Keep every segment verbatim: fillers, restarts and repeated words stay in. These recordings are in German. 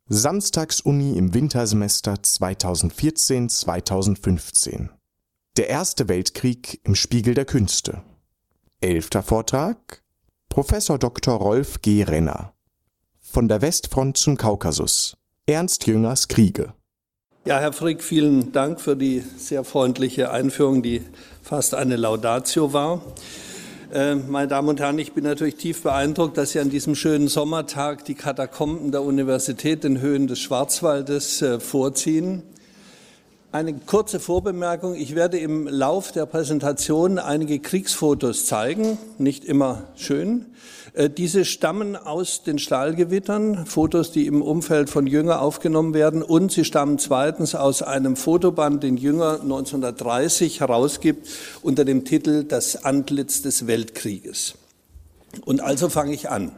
Samstagsuni im Wintersemester zweitausendvierzehn zweitausendfünfzehn. Der Erste Weltkrieg im Spiegel der Künste. Elfter Vortrag: Professor Doktor Rolf G. Renner. Von der Westfront zum Kaukasus. Ernst Jüngers Kriege. Ja, Herr Frick, vielen Dank für die sehr freundliche Einführung, die fast eine Laudatio war. Äh, meine Damen und Herren, ich bin natürlich tief beeindruckt, dass Sie an diesem schönen Sommertag die Katakomben der Universität in Höhen des Schwarzwaldes äh, vorziehen. Eine kurze Vorbemerkung: Ich werde im Lauf der Präsentation einige Kriegsfotos zeigen, nicht immer schön. Diese stammen aus den Stahlgewittern, Fotos, die im Umfeld von Jünger aufgenommen werden, und sie stammen zweitens aus einem Fotoband, den Jünger neunzehnhundertdreißig herausgibt unter dem Titel Das Antlitz des Weltkrieges. Und also fange ich an.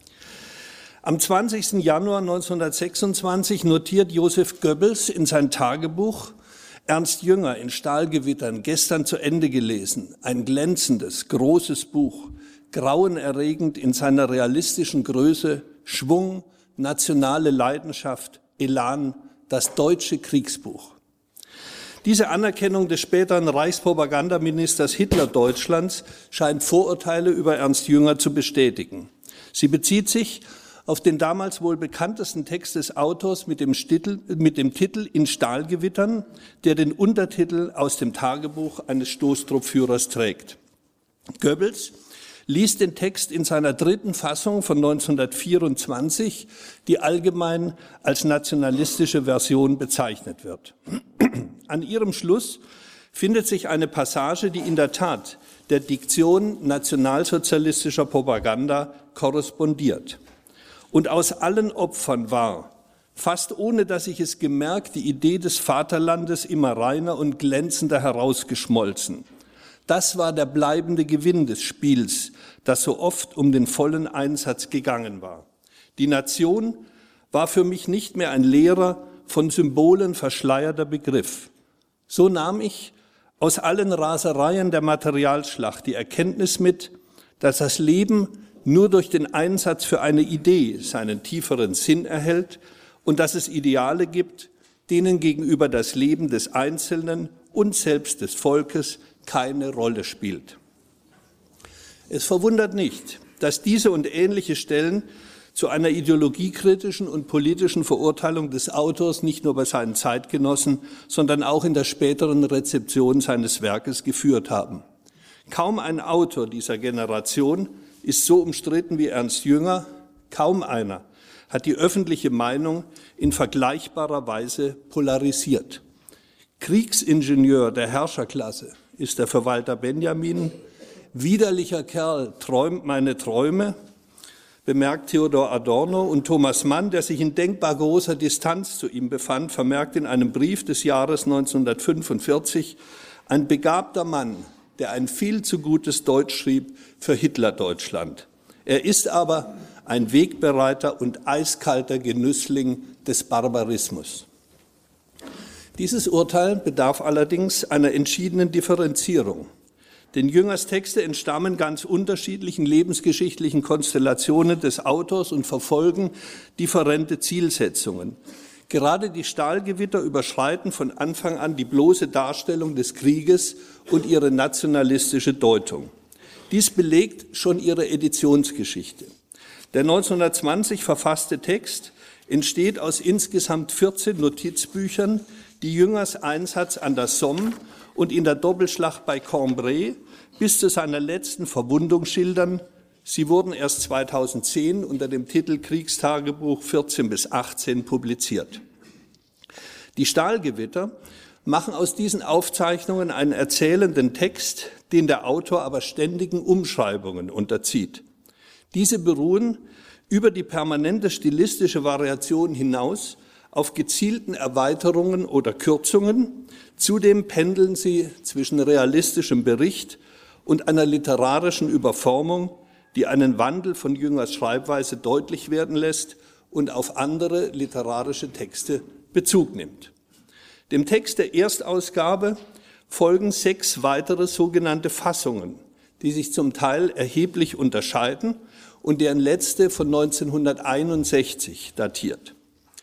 Am zwanzigsten Januar neunzehnhundertsechsundzwanzig notiert Joseph Goebbels in sein Tagebuch: Ernst Jünger in Stahlgewittern, gestern zu Ende gelesen, ein glänzendes, großes Buch, grauenerregend in seiner realistischen Größe, Schwung, nationale Leidenschaft, Elan, das deutsche Kriegsbuch. Diese Anerkennung des späteren Reichspropagandaministers Hitler Deutschlands scheint Vorurteile über Ernst Jünger zu bestätigen. Sie bezieht sich auf den damals wohl bekanntesten Text des Autors mit dem, Titel, mit dem Titel In Stahlgewittern, der den Untertitel Aus dem Tagebuch eines Stoßtruppführers trägt. Goebbels liest den Text in seiner dritten Fassung von neunzehnhundertvierundzwanzig, die allgemein als nationalistische Version bezeichnet wird. An ihrem Schluss findet sich eine Passage, die in der Tat der Diktion nationalsozialistischer Propaganda korrespondiert. Und aus allen Opfern war, fast ohne dass ich es gemerkt, die Idee des Vaterlandes immer reiner und glänzender herausgeschmolzen. Das war der bleibende Gewinn des Spiels, das so oft um den vollen Einsatz gegangen war. Die Nation war für mich nicht mehr ein leerer, von Symbolen verschleierter Begriff. So nahm ich aus allen Rasereien der Materialschlacht die Erkenntnis mit, dass das Leben nur durch den Einsatz für eine Idee seinen tieferen Sinn erhält und dass es Ideale gibt, denen gegenüber das Leben des Einzelnen und selbst des Volkes keine Rolle spielt. Es verwundert nicht, dass diese und ähnliche Stellen zu einer ideologiekritischen und politischen Verurteilung des Autors nicht nur bei seinen Zeitgenossen, sondern auch in der späteren Rezeption seines Werkes geführt haben. Kaum ein Autor dieser Generation ist so umstritten wie Ernst Jünger, kaum einer hat die öffentliche Meinung in vergleichbarer Weise polarisiert. Kriegsingenieur der Herrscherklasse ist der Verwalter Benjamin, widerlicher Kerl träumt meine Träume, bemerkt Theodor Adorno, und Thomas Mann, der sich in denkbar großer Distanz zu ihm befand, vermerkt in einem Brief des Jahres neunzehnhundertfünfundvierzig, ein begabter Mann, der ein viel zu gutes Deutsch schrieb für Hitler-Deutschland. Er ist aber ein Wegbereiter und eiskalter Genüssling des Barbarismus. Dieses Urteil bedarf allerdings einer entschiedenen Differenzierung. Denn Jüngers Texte entstammen ganz unterschiedlichen lebensgeschichtlichen Konstellationen des Autors und verfolgen differente Zielsetzungen. Gerade die Stahlgewitter überschreiten von Anfang an die bloße Darstellung des Krieges und ihre nationalistische Deutung. Dies belegt schon ihre Editionsgeschichte. Der neunzehnhundertzwanzig verfasste Text entsteht aus insgesamt vierzehn Notizbüchern, die Jüngers Einsatz an der Somme und in der Doppelschlacht bei Cambrai bis zu seiner letzten Verwundung schildern. Sie wurden erst zweitausendzehn unter dem Titel Kriegstagebuch vierzehn bis achtzehn publiziert. Die Stahlgewitter machen aus diesen Aufzeichnungen einen erzählenden Text, den der Autor aber ständigen Umschreibungen unterzieht. Diese beruhen über die permanente stilistische Variation hinaus auf gezielten Erweiterungen oder Kürzungen. Zudem pendeln sie zwischen realistischem Bericht und einer literarischen Überformung, die einen Wandel von Jüngers Schreibweise deutlich werden lässt und auf andere literarische Texte Bezug nimmt. Dem Text der Erstausgabe folgen sechs weitere sogenannte Fassungen, die sich zum Teil erheblich unterscheiden und deren letzte von neunzehnhunderteinundsechzig datiert.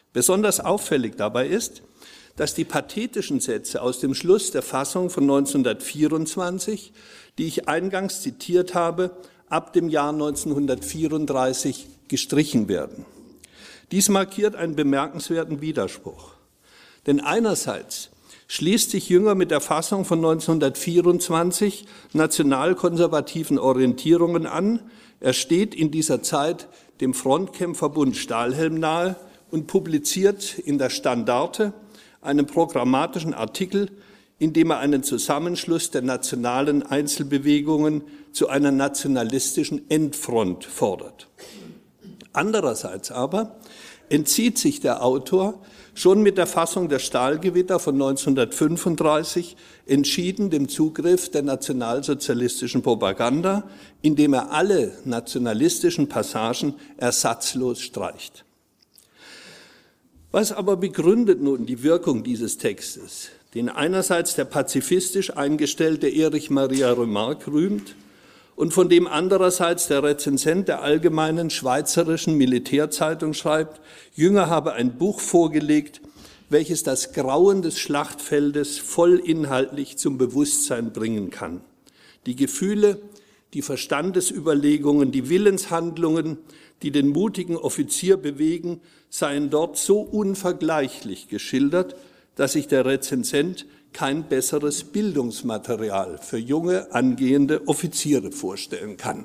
Besonders auffällig dabei ist, dass die pathetischen Sätze aus dem Schluss der Fassung von neunzehnhundertvierundzwanzig, die ich eingangs zitiert habe, ab dem Jahr neunzehnhundertvierunddreißig gestrichen werden. Dies markiert einen bemerkenswerten Widerspruch. Denn einerseits schließt sich Jünger mit der Fassung von neunzehnhundertvierundzwanzig nationalkonservativen Orientierungen an. Er steht in dieser Zeit dem Frontkämpferbund Stahlhelm nahe und publiziert in der Standarte einen programmatischen Artikel, in dem er einen Zusammenschluss der nationalen Einzelbewegungen zu einer nationalistischen Endfront fordert. Andererseits aber entzieht sich der Autor schon mit der Fassung der Stahlgewitter von neunzehnhundertfünfunddreißig entschieden dem Zugriff der nationalsozialistischen Propaganda, indem er alle nationalistischen Passagen ersatzlos streicht. Was aber begründet nun die Wirkung dieses Textes, den einerseits der pazifistisch eingestellte Erich Maria Remarque rühmt und von dem andererseits der Rezensent der Allgemeinen Schweizerischen Militärzeitung schreibt, Jünger habe ein Buch vorgelegt, welches das Grauen des Schlachtfeldes vollinhaltlich zum Bewusstsein bringen kann. Die Gefühle, die Verstandesüberlegungen, die Willenshandlungen, die den mutigen Offizier bewegen, seien dort so unvergleichlich geschildert, dass sich der Rezensent kein besseres Bildungsmaterial für junge, angehende Offiziere vorstellen kann.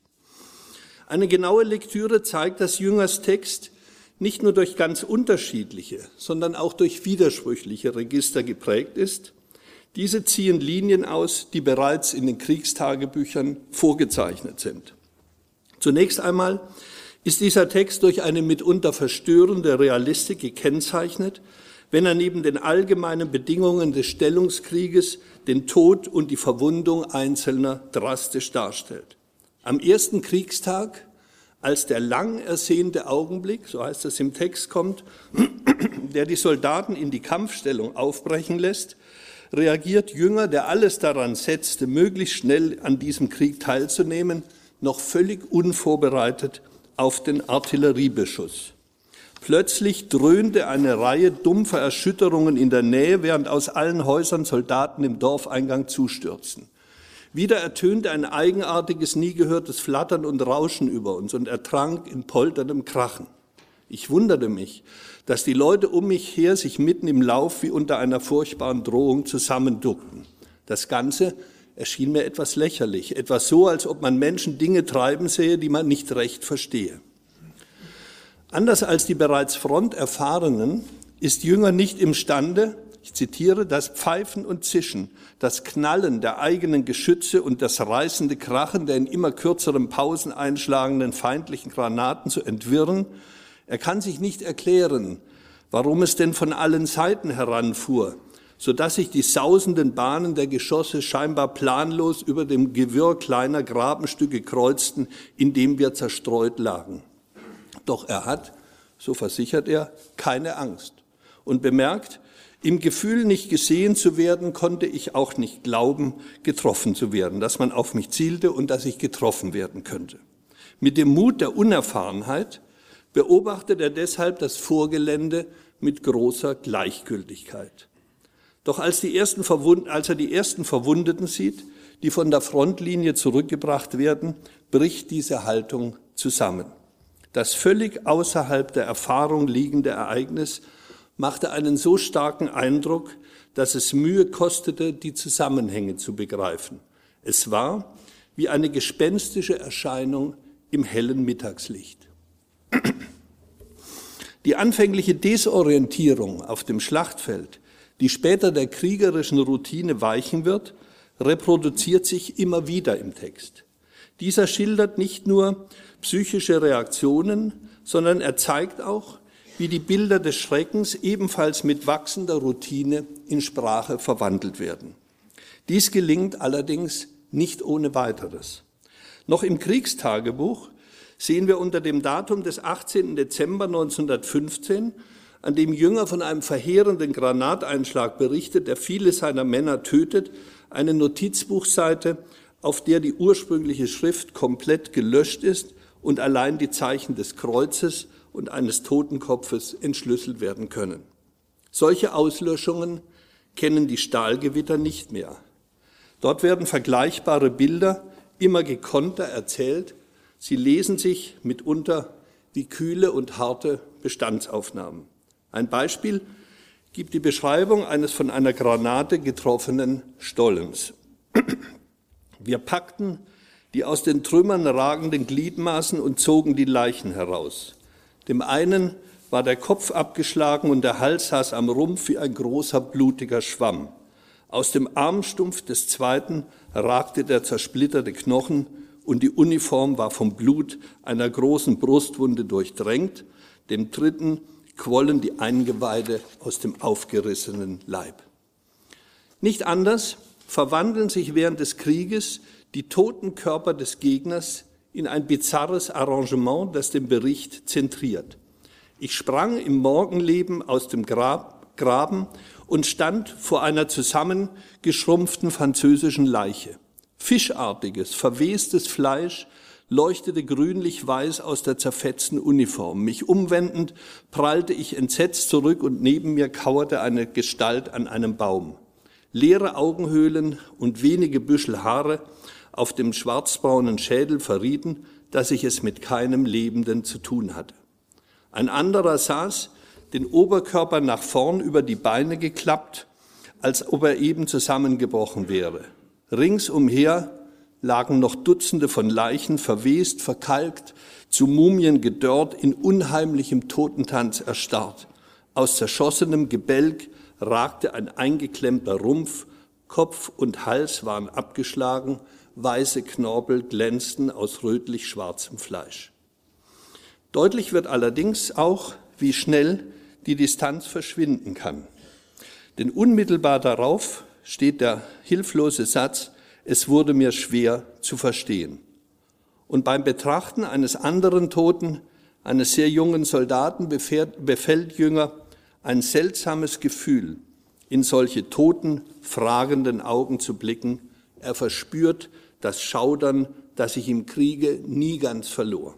Eine genaue Lektüre zeigt, dass Jüngers Text nicht nur durch ganz unterschiedliche, sondern auch durch widersprüchliche Register geprägt ist. Diese ziehen Linien aus, die bereits in den Kriegstagebüchern vorgezeichnet sind. Zunächst einmal ist dieser Text durch eine mitunter verstörende Realistik gekennzeichnet, wenn er neben den allgemeinen Bedingungen des Stellungskrieges den Tod und die Verwundung Einzelner drastisch darstellt. Am ersten Kriegstag, als der lang ersehnte Augenblick, so heißt es im Text, kommt, der die Soldaten in die Kampfstellung aufbrechen lässt, reagiert Jünger, der alles daran setzte, möglichst schnell an diesem Krieg teilzunehmen, noch völlig unvorbereitet auf den Artilleriebeschuss. Plötzlich dröhnte eine Reihe dumpfer Erschütterungen in der Nähe, während aus allen Häusern Soldaten im Dorfeingang zustürzten. Wieder ertönte ein eigenartiges, nie gehörtes Flattern und Rauschen über uns und ertrank in polterndem Krachen. Ich wunderte mich, dass die Leute um mich her sich mitten im Lauf wie unter einer furchtbaren Drohung zusammenduckten. Das Ganze erschien mir etwas lächerlich, etwas so, als ob man Menschen Dinge treiben sähe, die man nicht recht verstehe. Anders als die bereits Fronterfahrenen ist Jünger nicht imstande, ich zitiere, das Pfeifen und Zischen, das Knallen der eigenen Geschütze und das reißende Krachen der in immer kürzeren Pausen einschlagenden feindlichen Granaten zu entwirren. Er kann sich nicht erklären, warum es denn von allen Seiten heranfuhr, sodass sich die sausenden Bahnen der Geschosse scheinbar planlos über dem Gewirr kleiner Grabenstücke kreuzten, in dem wir zerstreut lagen. Doch er hat, so versichert er, keine Angst und bemerkt, im Gefühl, nicht gesehen zu werden, konnte ich auch nicht glauben, getroffen zu werden, dass man auf mich zielte und dass ich getroffen werden könnte. Mit dem Mut der Unerfahrenheit beobachtet er deshalb das Vorgelände mit großer Gleichgültigkeit. Doch als, die ersten Verwund- als er die ersten Verwundeten sieht, die von der Frontlinie zurückgebracht werden, bricht diese Haltung zusammen. Das völlig außerhalb der Erfahrung liegende Ereignis machte einen so starken Eindruck, dass es Mühe kostete, die Zusammenhänge zu begreifen. Es war wie eine gespenstische Erscheinung im hellen Mittagslicht. Die anfängliche Desorientierung auf dem Schlachtfeld, die später der kriegerischen Routine weichen wird, reproduziert sich immer wieder im Text. Dieser schildert nicht nur psychische Reaktionen, sondern er zeigt auch, wie die Bilder des Schreckens ebenfalls mit wachsender Routine in Sprache verwandelt werden. Dies gelingt allerdings nicht ohne weiteres. Noch im Kriegstagebuch sehen wir unter dem Datum des achtzehnten Dezember neunzehnhundertfünfzehn, an dem Jünger von einem verheerenden Granateinschlag berichtet, der viele seiner Männer tötet, eine Notizbuchseite, auf der die ursprüngliche Schrift komplett gelöscht ist und allein die Zeichen des Kreuzes und eines Totenkopfes entschlüsselt werden können. Solche Auslöschungen kennen die Stahlgewitter nicht mehr. Dort werden vergleichbare Bilder immer gekonnter erzählt. Sie lesen sich mitunter wie kühle und harte Bestandsaufnahmen. Ein Beispiel gibt die Beschreibung eines von einer Granate getroffenen Stollens. Wir packten die aus den Trümmern ragenden Gliedmaßen und zogen die Leichen heraus. Dem einen war der Kopf abgeschlagen und der Hals saß am Rumpf wie ein großer blutiger Schwamm. Aus dem Armstumpf des zweiten ragte der zersplitterte Knochen und die Uniform war vom Blut einer großen Brustwunde durchdrängt. Dem dritten quollen die Eingeweide aus dem aufgerissenen Leib. Nicht anders verwandeln sich während des Krieges die toten Körper des Gegners in ein bizarres Arrangement, das den Bericht zentriert. Ich sprang im Morgenleben aus dem Grab, Graben und stand vor einer zusammengeschrumpften französischen Leiche. Fischartiges, verwestes Fleisch leuchtete grünlich-weiß aus der zerfetzten Uniform. Mich umwendend prallte ich entsetzt zurück und neben mir kauerte eine Gestalt an einem Baum. Leere Augenhöhlen und wenige Büschel Haare auf dem schwarzbraunen Schädel verrieten, dass ich es mit keinem Lebenden zu tun hatte. Ein anderer saß, den Oberkörper nach vorn über die Beine geklappt, als ob er eben zusammengebrochen wäre. Ringsumher lagen noch Dutzende von Leichen, verwest, verkalkt, zu Mumien gedörrt, in unheimlichem Totentanz erstarrt. Aus zerschossenem Gebälk ragte ein eingeklemmter Rumpf, Kopf und Hals waren abgeschlagen, weiße Knorpel glänzten aus rötlich-schwarzem Fleisch. Deutlich wird allerdings auch, wie schnell die Distanz verschwinden kann. Denn unmittelbar darauf steht der hilflose Satz: Es wurde mir schwer zu verstehen. Und beim Betrachten eines anderen Toten, eines sehr jungen Soldaten, befällt Jünger ein seltsames Gefühl, in solche toten, fragenden Augen zu blicken. Er verspürt das Schaudern, das sich im Kriege nie ganz verlor.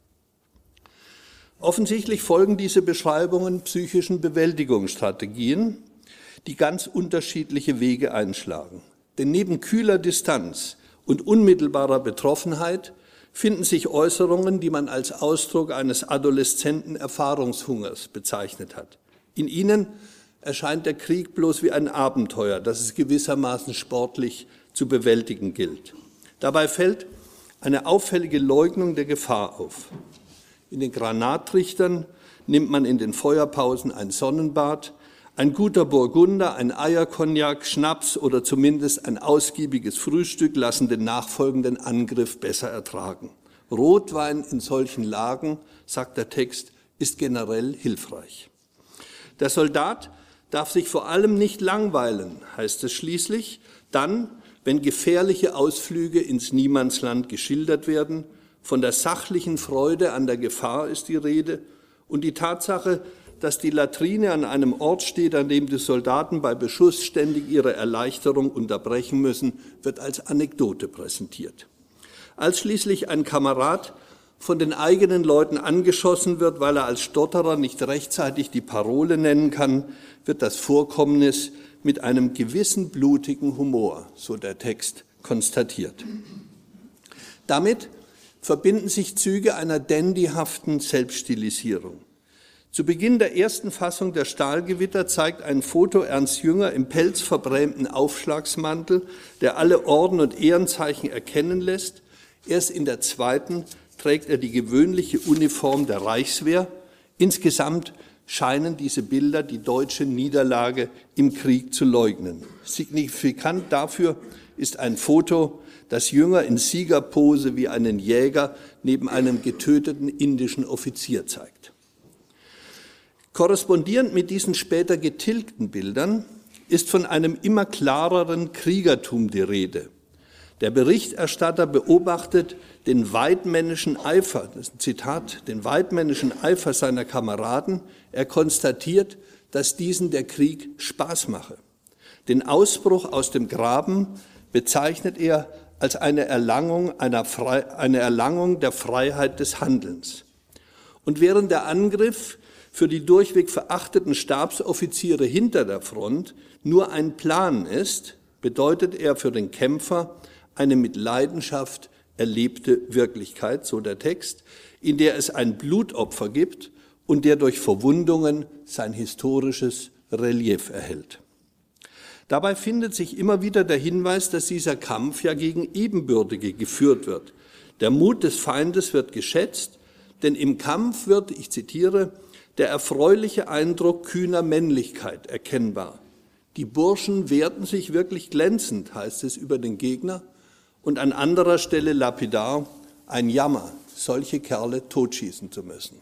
Offensichtlich folgen diese Beschreibungen psychischen Bewältigungsstrategien, die ganz unterschiedliche Wege einschlagen. Denn neben kühler Distanz und unmittelbarer Betroffenheit finden sich Äußerungen, die man als Ausdruck eines adoleszenten Erfahrungshungers bezeichnet hat. In ihnen erscheint der Krieg bloß wie ein Abenteuer, das es gewissermaßen sportlich zu bewältigen gilt. Dabei fällt eine auffällige Leugnung der Gefahr auf. In den Granattrichtern nimmt man in den Feuerpausen ein Sonnenbad, ein guter Burgunder, ein Eierkognak, Schnaps oder zumindest ein ausgiebiges Frühstück lassen den nachfolgenden Angriff besser ertragen. Rotwein in solchen Lagen, sagt der Text, ist generell hilfreich. Der Soldat darf sich vor allem nicht langweilen, heißt es schließlich, dann, wenn gefährliche Ausflüge ins Niemandsland geschildert werden. Von der sachlichen Freude an der Gefahr ist die Rede und die Tatsache, dass die Latrine an einem Ort steht, an dem die Soldaten bei Beschuss ständig ihre Erleichterung unterbrechen müssen, wird als Anekdote präsentiert. Als schließlich ein Kamerad von den eigenen Leuten angeschossen wird, weil er als Stotterer nicht rechtzeitig die Parole nennen kann, wird das Vorkommnis mit einem gewissen blutigen Humor, so der Text, konstatiert. Damit verbinden sich Züge einer dandyhaften Selbststilisierung. Zu Beginn der ersten Fassung der Stahlgewitter zeigt ein Foto Ernst Jünger im pelzverbrämten Aufschlagsmantel, der alle Orden und Ehrenzeichen erkennen lässt. Erst in der zweiten trägt er die gewöhnliche Uniform der Reichswehr. Insgesamt scheinen diese Bilder die deutsche Niederlage im Krieg zu leugnen. Signifikant dafür ist ein Foto, das Jünger in Siegerpose wie einen Jäger neben einem getöteten indischen Offizier zeigt. Korrespondierend mit diesen später getilgten Bildern ist von einem immer klareren Kriegertum die Rede. Der Berichterstatter beobachtet den weidmännischen Eifer, das ist ein Zitat, den weidmännischen Eifer seiner Kameraden. Er konstatiert, dass diesen der Krieg Spaß mache. Den Ausbruch aus dem Graben bezeichnet er als eine Erlangung, einer Fre- eine Erlangung der Freiheit des Handelns. Und während der Angriff für die durchweg verachteten Stabsoffiziere hinter der Front nur ein Plan ist, bedeutet er für den Kämpfer eine mit Leidenschaft erlebte Wirklichkeit, so der Text, in der es ein Blutopfer gibt und der durch Verwundungen sein historisches Relief erhält. Dabei findet sich immer wieder der Hinweis, dass dieser Kampf ja gegen Ebenbürtige geführt wird. Der Mut des Feindes wird geschätzt, denn im Kampf wird, ich zitiere, der erfreuliche Eindruck kühner Männlichkeit erkennbar. Die Burschen wehrten sich wirklich glänzend, heißt es über den Gegner, und an anderer Stelle lapidar, ein Jammer, solche Kerle totschießen zu müssen.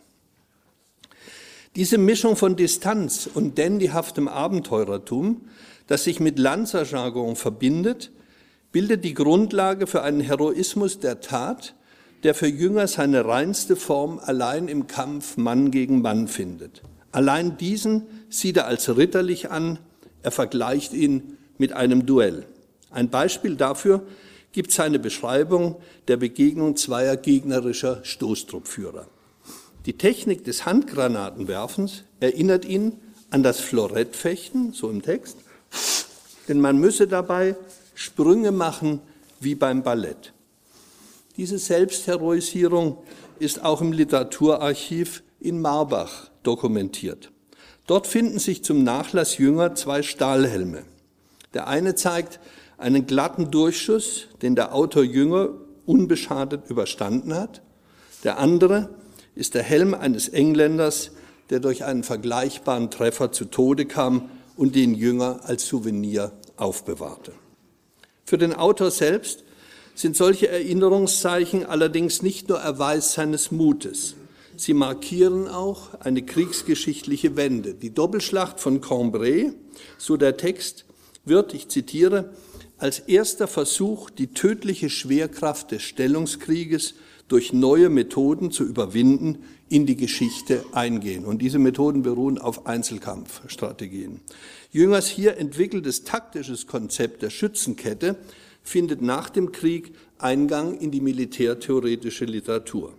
Diese Mischung von Distanz und dandyhaftem Abenteurertum, das sich mit Lanzerjargon verbindet, bildet die Grundlage für einen Heroismus der Tat, der für Jünger seine reinste Form allein im Kampf Mann gegen Mann findet. Allein diesen sieht er als ritterlich an, er vergleicht ihn mit einem Duell. Ein Beispiel dafür gibt seine Beschreibung der Begegnung zweier gegnerischer Stoßtruppführer. Die Technik des Handgranatenwerfens erinnert ihn an das Florettfechten, so im Text, denn man müsse dabei Sprünge machen wie beim Ballett. Diese Selbstheroisierung ist auch im Literaturarchiv in Marbach dokumentiert. Dort finden sich zum Nachlass Jünger zwei Stahlhelme. Der eine zeigt einen glatten Durchschuss, den der Autor Jünger unbeschadet überstanden hat. Der andere ist der Helm eines Engländers, der durch einen vergleichbaren Treffer zu Tode kam und den Jünger als Souvenir aufbewahrte. Für den Autor selbst sind solche Erinnerungszeichen allerdings nicht nur Erweis seines Mutes. Sie markieren auch eine kriegsgeschichtliche Wende. Die Doppelschlacht von Cambrai, so der Text, wird, ich zitiere, als erster Versuch, die tödliche Schwerkraft des Stellungskrieges durch neue Methoden zu überwinden, in die Geschichte eingehen. Und diese Methoden beruhen auf Einzelkampfstrategien. Jüngers hier entwickeltes taktisches Konzept der Schützenkette findet nach dem Krieg Eingang in die militärtheoretische Literatur.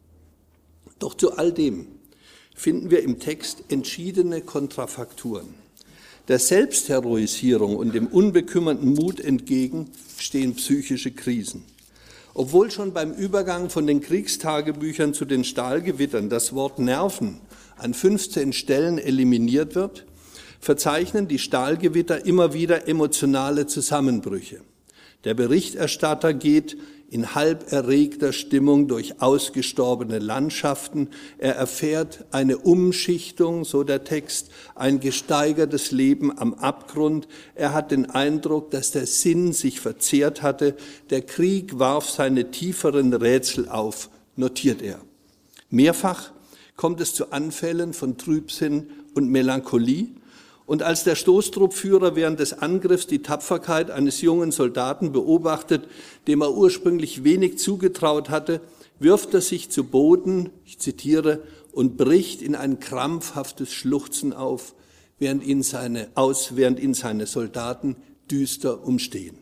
Doch zu all dem finden wir im Text entschiedene Kontrafakturen. Der Selbstheroisierung und dem unbekümmerten Mut entgegen stehen psychische Krisen. Obwohl schon beim Übergang von den Kriegstagebüchern zu den Stahlgewittern das Wort Nerven an fünfzehn Stellen eliminiert wird, verzeichnen die Stahlgewitter immer wieder emotionale Zusammenbrüche. Der Berichterstatter geht in halb erregter Stimmung durch ausgestorbene Landschaften. Er erfährt eine Umschichtung, so der Text, ein gesteigertes Leben am Abgrund. Er hat den Eindruck, dass der Sinn sich verzehrt hatte. Der Krieg warf seine tieferen Rätsel auf, notiert er. Mehrfach kommt es zu Anfällen von Trübsinn und Melancholie. Und als der Stoßtruppführer während des Angriffs die Tapferkeit eines jungen Soldaten beobachtet, dem er ursprünglich wenig zugetraut hatte, wirft er sich zu Boden, ich zitiere, und bricht in ein krampfhaftes Schluchzen auf, während ihn seine, aus, während ihn seine Soldaten düster umstehen.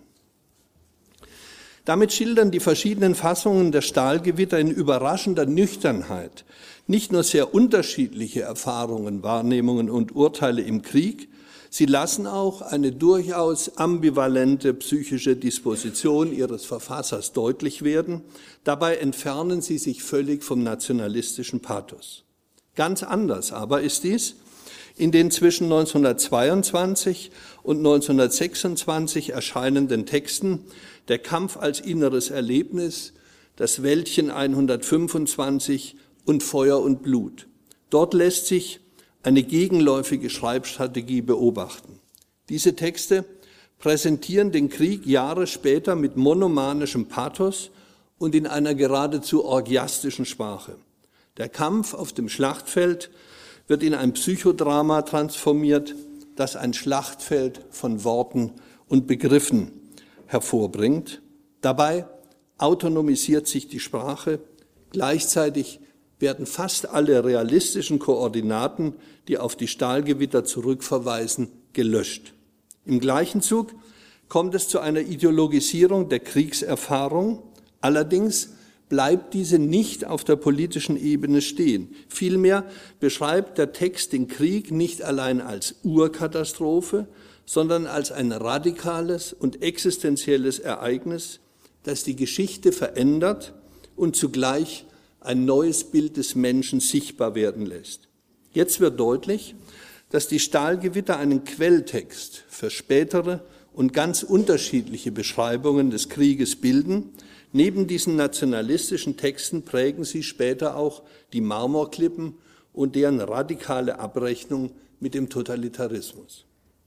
Damit schildern die verschiedenen Fassungen der Stahlgewitter in überraschender Nüchternheit nicht nur sehr unterschiedliche Erfahrungen, Wahrnehmungen und Urteile im Krieg, sie lassen auch eine durchaus ambivalente psychische Disposition ihres Verfassers deutlich werden. Dabei entfernen sie sich völlig vom nationalistischen Pathos. Ganz anders aber ist dies in den zwischen neunzehnhundertzweiundzwanzig und neunzehnhundertsechsundzwanzig erscheinenden Texten Der Kampf als inneres Erlebnis, das Wäldchen hundertfünfundzwanzig und Feuer und Blut. Dort lässt sich eine gegenläufige Schreibstrategie beobachten. Diese Texte präsentieren den Krieg Jahre später mit monomanischem Pathos und in einer geradezu orgiastischen Sprache. Der Kampf auf dem Schlachtfeld wird in ein Psychodrama transformiert, das ein Schlachtfeld von Worten und Begriffen hervorbringt. Dabei autonomisiert sich die Sprache, gleichzeitig werden fast alle realistischen Koordinaten, die auf die Stahlgewitter zurückverweisen, gelöscht. Im gleichen Zug kommt es zu einer Ideologisierung der Kriegserfahrung. Allerdings bleibt diese nicht auf der politischen Ebene stehen. Vielmehr beschreibt der Text den Krieg nicht allein als Urkatastrophe, sondern als ein radikales und existenzielles Ereignis, das die Geschichte verändert und zugleich ein neues Bild des Menschen sichtbar werden lässt. Jetzt wird deutlich, dass die Stahlgewitter einen Quelltext für spätere und ganz unterschiedliche Beschreibungen des Krieges bilden. Neben diesen nationalistischen Texten prägen sie später auch die Marmorklippen und deren radikale Abrechnung mit dem Totalitarismus.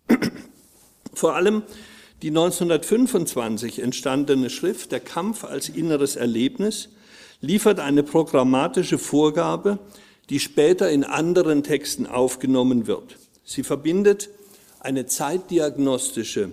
Vor allem die neunzehnhundertfünfundzwanzig entstandene Schrift Der Kampf als inneres Erlebnis liefert eine programmatische Vorgabe, die später in anderen Texten aufgenommen wird. Sie verbindet eine zeitdiagnostische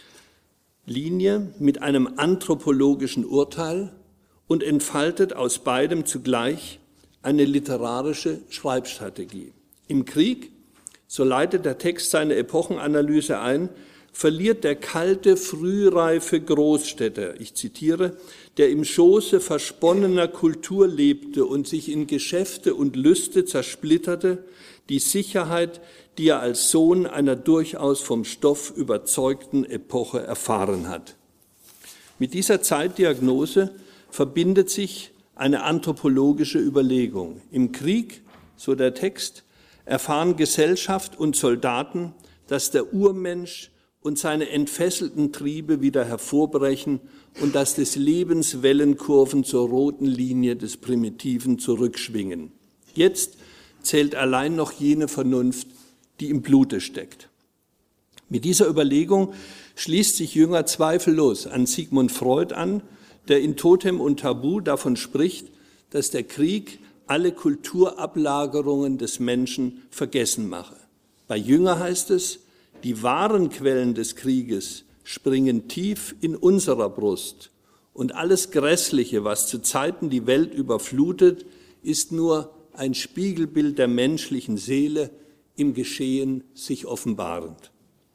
Linie mit einem anthropologischen Urteil und entfaltet aus beidem zugleich eine literarische Schreibstrategie. Im Krieg, so leitet der Text seine Epochenanalyse ein, verliert der kalte, frühreife Großstädter, ich zitiere, der im Schoße versponnener Kultur lebte und sich in Geschäfte und Lüste zersplitterte, die Sicherheit, die er als Sohn einer durchaus vom Stoff überzeugten Epoche erfahren hat. Mit dieser Zeitdiagnose verbindet sich eine anthropologische Überlegung. Im Krieg, so der Text, erfahren Gesellschaft und Soldaten, dass der Urmensch und seine entfesselten Triebe wieder hervorbrechen und dass des Lebens Wellenkurven zur roten Linie des Primitiven zurückschwingen. Jetzt zählt allein noch jene Vernunft, die im Blute steckt. Mit dieser Überlegung schließt sich Jünger zweifellos an Sigmund Freud an, der in Totem und Tabu davon spricht, dass der Krieg alle Kulturablagerungen des Menschen vergessen mache. Bei Jünger heißt es, die wahren Quellen des Krieges springen tief in unserer Brust und alles Grässliche, was zu Zeiten die Welt überflutet, ist nur ein Spiegelbild der menschlichen Seele im Geschehen sich offenbarend.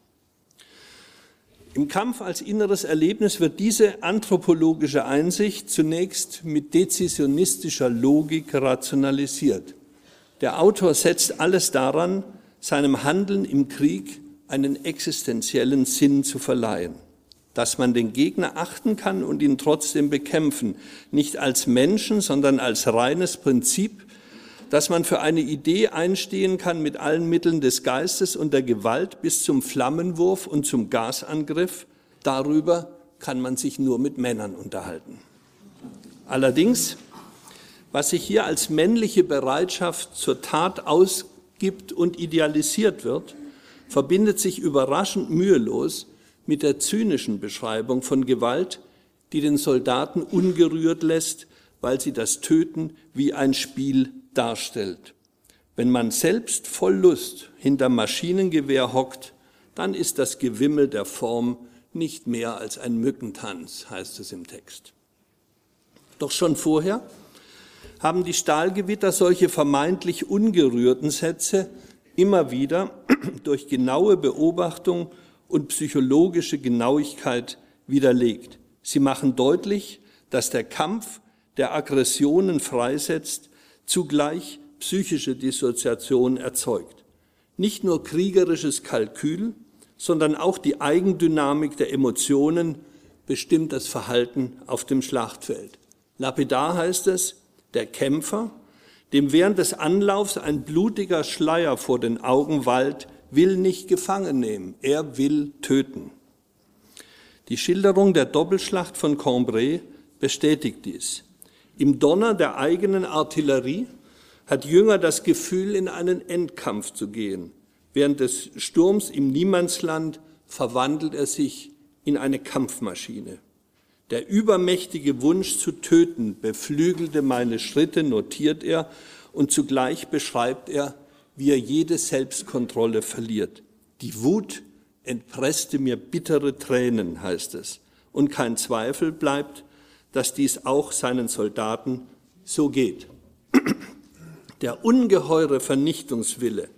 Im Kampf als inneres Erlebnis wird diese anthropologische Einsicht zunächst mit dezisionistischer Logik rationalisiert. Der Autor setzt alles daran, seinem Handeln im Krieg einen existenziellen Sinn zu verleihen, dass man den Gegner achten kann und ihn trotzdem bekämpfen, nicht als Menschen, sondern als reines Prinzip, dass man für eine Idee einstehen kann mit allen Mitteln des Geistes und der Gewalt bis zum Flammenwurf und zum Gasangriff. Darüber kann man sich nur mit Männern unterhalten. Allerdings, was sich hier als männliche Bereitschaft zur Tat ausgibt und idealisiert wird, verbindet sich überraschend mühelos mit der zynischen Beschreibung von Gewalt, die den Soldaten ungerührt lässt, weil sie das Töten wie ein Spiel darstellt. Wenn man selbst voll Lust hinter Maschinengewehr hockt, dann ist das Gewimmel der Form nicht mehr als ein Mückentanz, heißt es im Text. Doch schon vorher haben die Stahlgewitter solche vermeintlich ungerührten Sätze immer wieder durch genaue Beobachtung und psychologische Genauigkeit widerlegt. Sie machen deutlich, dass der Kampf, der Aggressionen freisetzt, zugleich psychische Dissoziation erzeugt. Nicht nur kriegerisches Kalkül, sondern auch die Eigendynamik der Emotionen bestimmt das Verhalten auf dem Schlachtfeld. Lapidar heißt es, der Kämpfer, dem während des Anlaufs ein blutiger Schleier vor den Augen wallt, will nicht gefangen nehmen, er will töten. Die Schilderung der Doppelschlacht von Cambrai bestätigt dies. Im Donner der eigenen Artillerie hat Jünger das Gefühl, in einen Endkampf zu gehen. Während des Sturms im Niemandsland verwandelt er sich in eine Kampfmaschine. Der übermächtige Wunsch zu töten beflügelte meine Schritte, notiert er, und zugleich beschreibt er, wie er jede Selbstkontrolle verliert. Die Wut entpresste mir bittere Tränen, heißt es. Und kein Zweifel bleibt, dass dies auch seinen Soldaten so geht. Der ungeheure Vernichtungswille,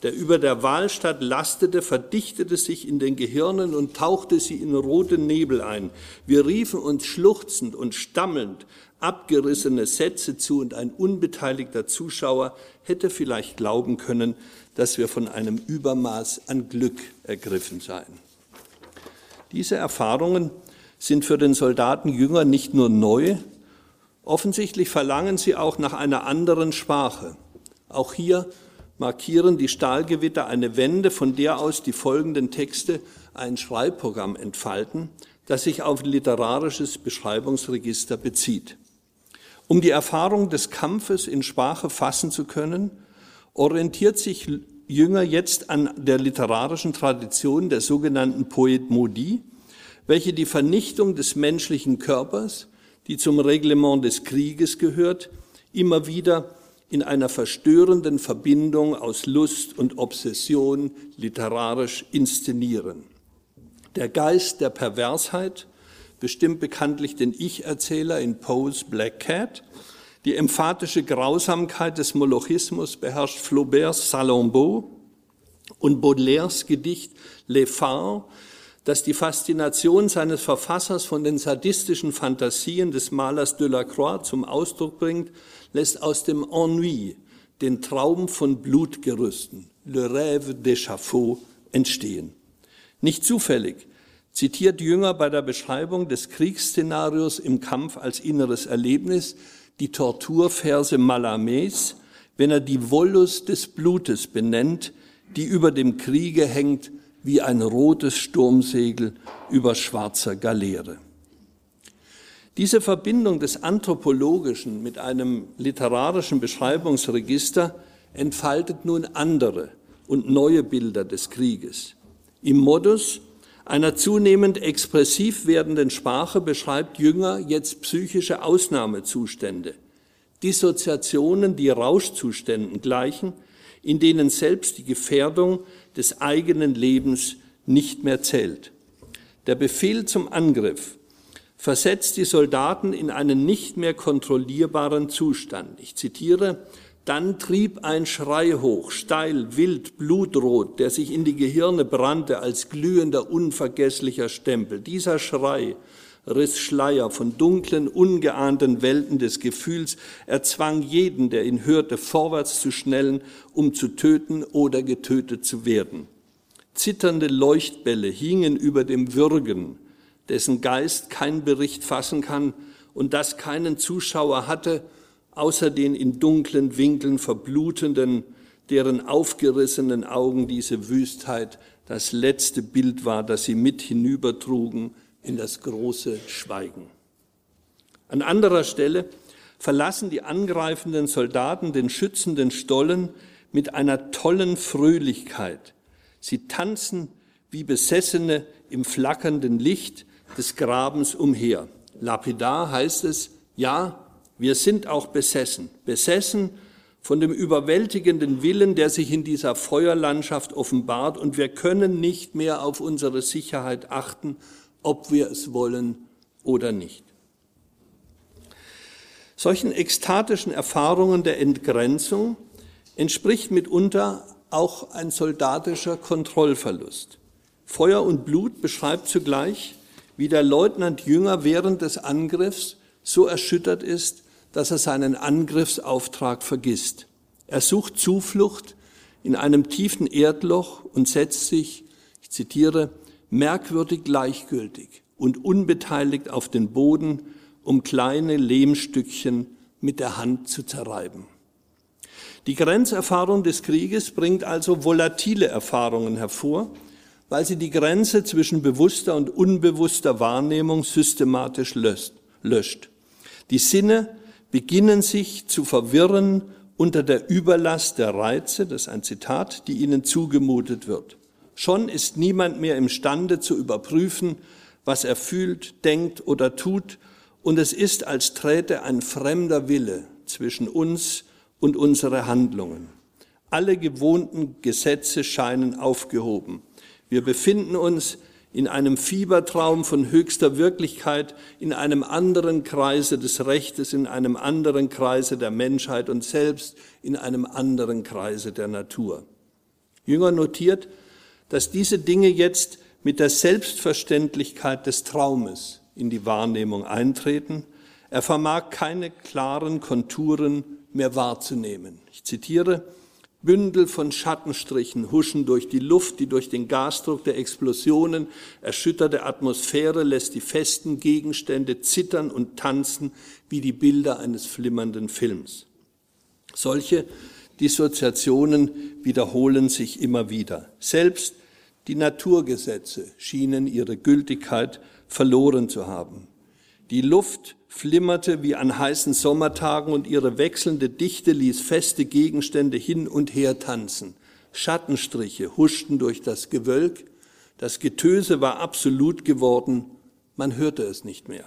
der über der Wahlstatt lastete, verdichtete sich in den Gehirnen und tauchte sie in rote Nebel ein. Wir riefen uns schluchzend und stammelnd abgerissene Sätze zu und ein unbeteiligter Zuschauer hätte vielleicht glauben können, dass wir von einem Übermaß an Glück ergriffen seien. Diese Erfahrungen sind für den Soldaten Jünger nicht nur neu, offensichtlich verlangen sie auch nach einer anderen Sprache. Auch hier markieren die Stahlgewitter eine Wende, von der aus die folgenden Texte ein Schreibprogramm entfalten, das sich auf literarisches Beschreibungsregister bezieht. Um die Erfahrung des Kampfes in Sprache fassen zu können, orientiert sich Jünger jetzt an der literarischen Tradition der sogenannten Poetmodie, welche die Vernichtung des menschlichen Körpers, die zum Reglement des Krieges gehört, immer wieder in einer verstörenden Verbindung aus Lust und Obsession literarisch inszenieren. Der Geist der Perversheit bestimmt bekanntlich den Ich-Erzähler in Poes Black Cat. Die emphatische Grausamkeit des Molochismus beherrscht Flauberts Salammbô und Baudelaires Gedicht Les Phares, das die Faszination seines Verfassers von den sadistischen Fantasien des Malers Delacroix zum Ausdruck bringt, lässt aus dem Ennui den Traum von Blutgerüsten, le rêve d'échafaud, entstehen. Nicht zufällig zitiert Jünger bei der Beschreibung des Kriegsszenarios im Kampf als inneres Erlebnis die Torturverse Mallarmés, wenn er die Wollust des Blutes benennt, die über dem Kriege hängt wie ein rotes Sturmsegel über schwarzer Galeere. Diese Verbindung des Anthropologischen mit einem literarischen Beschreibungsregister entfaltet nun andere und neue Bilder des Krieges. Im Modus einer zunehmend expressiv werdenden Sprache beschreibt Jünger jetzt psychische Ausnahmezustände, Dissoziationen, die Rauschzuständen gleichen, in denen selbst die Gefährdung des eigenen Lebens nicht mehr zählt. Der Befehl zum Angriff versetzt die Soldaten in einen nicht mehr kontrollierbaren Zustand. Ich zitiere: Dann trieb ein Schrei hoch, steil, wild, blutrot, der sich in die Gehirne brannte als glühender, unvergesslicher Stempel. Dieser Schrei riss Schleier von dunklen, ungeahnten Welten des Gefühls, erzwang jeden, der ihn hörte, vorwärts zu schnellen, um zu töten oder getötet zu werden. Zitternde Leuchtbälle hingen über dem Würgen, dessen Geist kein Bericht fassen kann und das keinen Zuschauer hatte, außer den in dunklen Winkeln verblutenden, deren aufgerissenen Augen diese Wüstheit das letzte Bild war, das sie mit hinübertrugen in das große Schweigen. An anderer Stelle verlassen die angreifenden Soldaten den schützenden Stollen mit einer tollen Fröhlichkeit. Sie tanzen wie Besessene im flackernden Licht des Grabens umher. Lapidar heißt es: Ja, wir sind auch besessen, besessen von dem überwältigenden Willen, der sich in dieser Feuerlandschaft offenbart, und wir können nicht mehr auf unsere Sicherheit achten, ob wir es wollen oder nicht. Solchen ekstatischen Erfahrungen der Entgrenzung entspricht mitunter auch ein soldatischer Kontrollverlust. Feuer und Blut beschreibt zugleich, wie der Leutnant Jünger während des Angriffs so erschüttert ist, dass er seinen Angriffsauftrag vergisst. Er sucht Zuflucht in einem tiefen Erdloch und setzt sich, ich zitiere, merkwürdig gleichgültig und unbeteiligt auf den Boden, um kleine Lehmstückchen mit der Hand zu zerreiben. Die Grenzerfahrung des Krieges bringt also volatile Erfahrungen hervor, weil sie die Grenze zwischen bewusster und unbewusster Wahrnehmung systematisch löscht. Die Sinne beginnen sich zu verwirren unter der Überlast der Reize, das ist ein Zitat, die ihnen zugemutet wird. Schon ist niemand mehr imstande zu überprüfen, was er fühlt, denkt oder tut, und es ist, als träte ein fremder Wille zwischen uns und unsere Handlungen. Alle gewohnten Gesetze scheinen aufgehoben. Wir befinden uns in einem Fiebertraum von höchster Wirklichkeit, in einem anderen Kreise des Rechtes, in einem anderen Kreise der Menschheit und selbst in einem anderen Kreise der Natur. Jünger notiert, dass diese Dinge jetzt mit der Selbstverständlichkeit des Traumes in die Wahrnehmung eintreten. Er vermag keine klaren Konturen mehr wahrzunehmen. Ich zitiere: Bündel von Schattenstrichen huschen durch die Luft, die durch den Gasdruck der Explosionen erschütterte Atmosphäre lässt die festen Gegenstände zittern und tanzen wie die Bilder eines flimmernden Films. Solche Dissoziationen wiederholen sich immer wieder. Selbst die Naturgesetze schienen ihre Gültigkeit verloren zu haben. Die Luft flimmerte wie an heißen Sommertagen und ihre wechselnde Dichte ließ feste Gegenstände hin und her tanzen. Schattenstriche huschten durch das Gewölk, das Getöse war absolut geworden, man hörte es nicht mehr.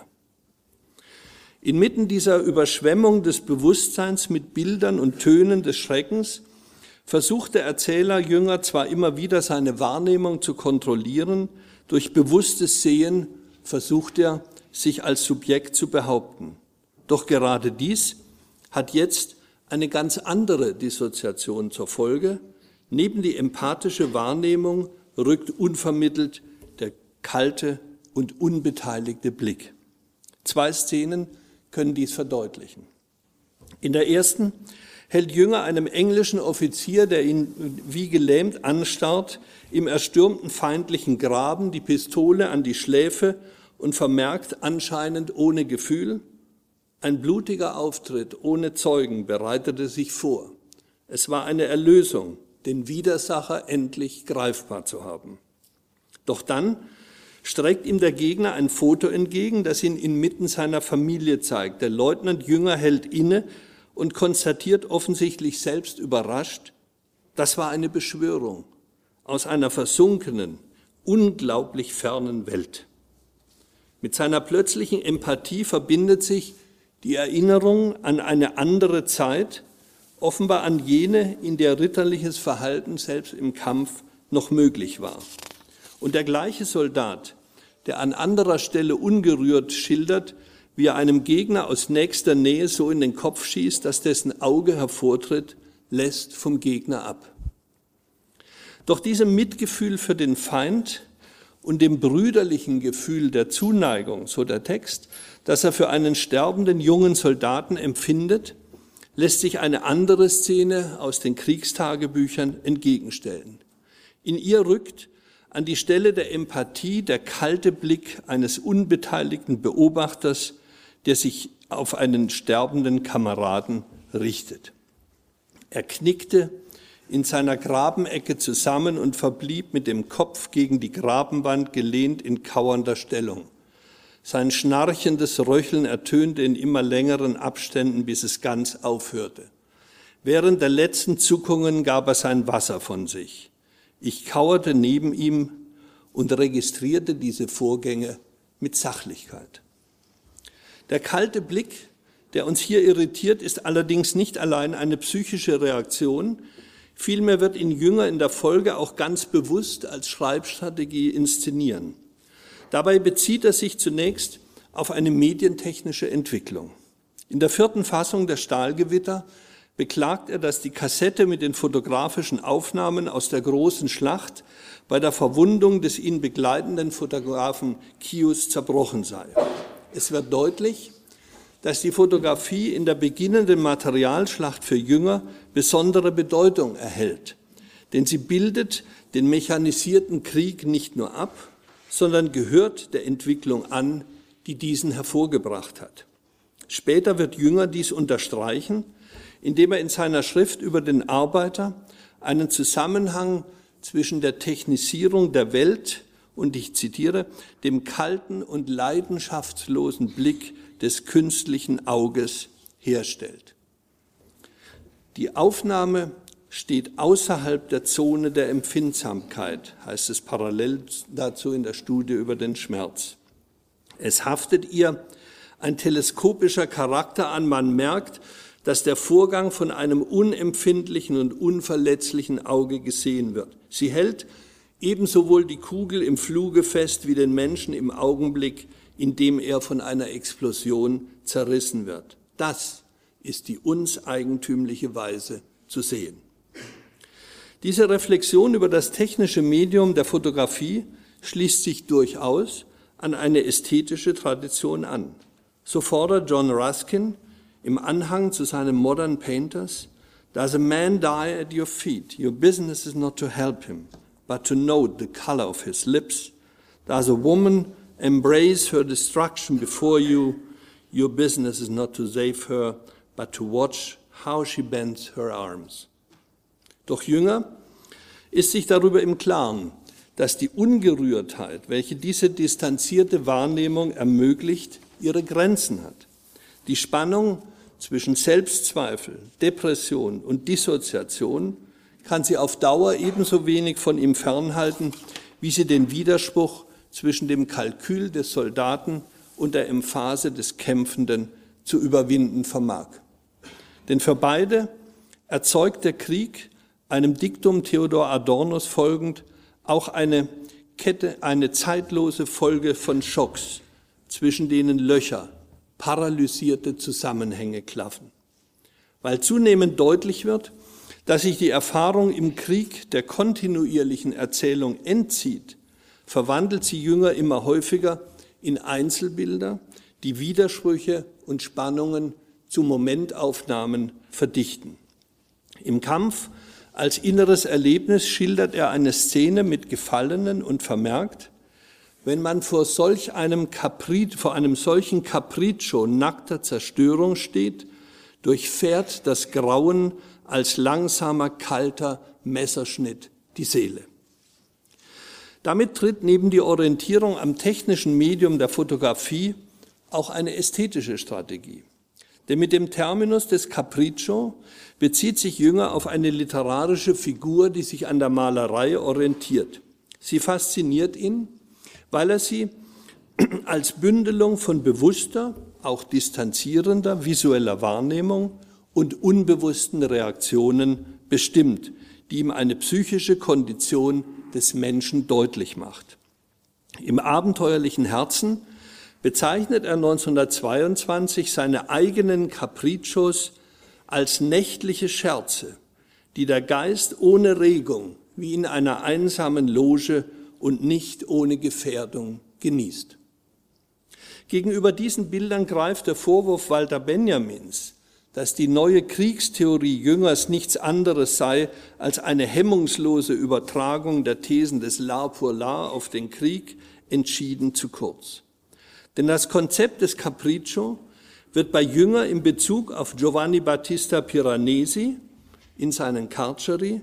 Inmitten dieser Überschwemmung des Bewusstseins mit Bildern und Tönen des Schreckens versucht der Erzähler Jünger zwar immer wieder seine Wahrnehmung zu kontrollieren, durch bewusstes Sehen versucht er, sich als Subjekt zu behaupten. Doch gerade dies hat jetzt eine ganz andere Dissoziation zur Folge. Neben die empathische Wahrnehmung rückt unvermittelt der kalte und unbeteiligte Blick. Zwei Szenen können dies verdeutlichen. In der ersten hält Jünger einem englischen Offizier, der ihn wie gelähmt anstarrt, im erstürmten feindlichen Graben die Pistole an die Schläfe und vermerkt anscheinend ohne Gefühl: Ein blutiger Auftritt ohne Zeugen bereitete sich vor. Es war eine Erlösung, den Widersacher endlich greifbar zu haben. Doch dann streckt ihm der Gegner ein Foto entgegen, das ihn inmitten seiner Familie zeigt. Der Leutnant Jünger hält inne und konstatiert offensichtlich selbst überrascht: Das war eine Beschwörung aus einer versunkenen, unglaublich fernen Welt. Mit seiner plötzlichen Empathie verbindet sich die Erinnerung an eine andere Zeit, offenbar an jene, in der ritterliches Verhalten selbst im Kampf noch möglich war. Und der gleiche Soldat, der an anderer Stelle ungerührt schildert, wie er einem Gegner aus nächster Nähe so in den Kopf schießt, dass dessen Auge hervortritt, lässt vom Gegner ab. Doch diesem Mitgefühl für den Feind und dem brüderlichen Gefühl der Zuneigung, so der Text, das er für einen sterbenden jungen Soldaten empfindet, lässt sich eine andere Szene aus den Kriegstagebüchern entgegenstellen. In ihr rückt an die Stelle der Empathie der kalte Blick eines unbeteiligten Beobachters, der sich auf einen sterbenden Kameraden richtet. Er knickte in seiner Grabenecke zusammen und verblieb mit dem Kopf gegen die Grabenwand gelehnt in kauernder Stellung. Sein schnarchendes Röcheln ertönte in immer längeren Abständen, bis es ganz aufhörte. Während der letzten Zuckungen gab er sein Wasser von sich. Ich kauerte neben ihm und registrierte diese Vorgänge mit Sachlichkeit. Der kalte Blick, der uns hier irritiert, ist allerdings nicht allein eine psychische Reaktion, vielmehr wird ihn Jünger in der Folge auch ganz bewusst als Schreibstrategie inszenieren. Dabei bezieht er sich zunächst auf eine medientechnische Entwicklung. In der vierten Fassung der Stahlgewitter beklagt er, dass die Kassette mit den fotografischen Aufnahmen aus der großen Schlacht bei der Verwundung des ihn begleitenden Fotografen Kius zerbrochen sei. Es wird deutlich, dass die Fotografie in der beginnenden Materialschlacht für Jünger besondere Bedeutung erhält. Denn sie bildet den mechanisierten Krieg nicht nur ab, sondern gehört der Entwicklung an, die diesen hervorgebracht hat. Später wird Jünger dies unterstreichen, indem er in seiner Schrift über den Arbeiter einen Zusammenhang zwischen der Technisierung der Welt und, ich zitiere, dem kalten und leidenschaftslosen Blick des künstlichen Auges herstellt. Die Aufnahme steht außerhalb der Zone der Empfindsamkeit, heißt es parallel dazu in der Studie über den Schmerz. Es haftet ihr ein teleskopischer Charakter an, man merkt, dass der Vorgang von einem unempfindlichen und unverletzlichen Auge gesehen wird. Sie hält ebenso wohl die Kugel im Fluge fest wie den Menschen im Augenblick, in dem er von einer Explosion zerrissen wird. Das ist die uns eigentümliche Weise zu sehen. Diese Reflexion über das technische Medium der Fotografie schließt sich durchaus an eine ästhetische Tradition an. So fordert John Ruskin im Anhang zu seinem Modern Painters: Does a man die at your feet? Your business is not to help him, but to note the color of his lips. Does a woman embrace her destruction before you? Your business is not to save her, but to watch how she bends her arms. Doch Jünger ist sich darüber im Klaren, dass die Ungerührtheit, welche diese distanzierte Wahrnehmung ermöglicht, ihre Grenzen hat. Die Spannung zwischen Selbstzweifel, Depression und Dissoziation kann sie auf Dauer ebenso wenig von ihm fernhalten, wie sie den Widerspruch zwischen dem Kalkül des Soldaten und der Emphase des Kämpfenden zu überwinden vermag. Denn für beide erzeugt der Krieg, einem Diktum Theodor Adornos folgend, auch eine Kette, eine zeitlose Folge von Schocks, zwischen denen Löcher, paralysierte Zusammenhänge klaffen. Weil zunehmend deutlich wird, dass sich die Erfahrung im Krieg der kontinuierlichen Erzählung entzieht, verwandelt sie Jünger immer häufiger in Einzelbilder, die Widersprüche und Spannungen zu Momentaufnahmen verdichten. Im Kampf als inneres Erlebnis schildert er eine Szene mit Gefallenen und vermerkt: Wenn man vor solch einem Capri, vor einem solchen Capriccio nackter Zerstörung steht, durchfährt das Grauen als langsamer, kalter Messerschnitt die Seele. Damit tritt neben die Orientierung am technischen Medium der Fotografie auch eine ästhetische Strategie. Denn mit dem Terminus des Capriccio bezieht sich Jünger auf eine literarische Figur, die sich an der Malerei orientiert. Sie fasziniert ihn, weil er sie als Bündelung von bewusster, auch distanzierender visueller Wahrnehmung und unbewussten Reaktionen bestimmt, die ihm eine psychische Kondition des Menschen deutlich macht. Im abenteuerlichen Herzen bezeichnet er neunzehnhundertzweiundzwanzig seine eigenen Capriccios als nächtliche Scherze, die der Geist ohne Regung wie in einer einsamen Loge und nicht ohne Gefährdung genießt. Gegenüber diesen Bildern greift der Vorwurf Walter Benjamins, dass die neue Kriegstheorie Jüngers nichts anderes sei als eine hemmungslose Übertragung der Thesen des L'art pour l'art auf den Krieg, entschieden zu kurz. Denn das Konzept des Capriccio wird bei Jünger in Bezug auf Giovanni Battista Piranesi in seinen Carceri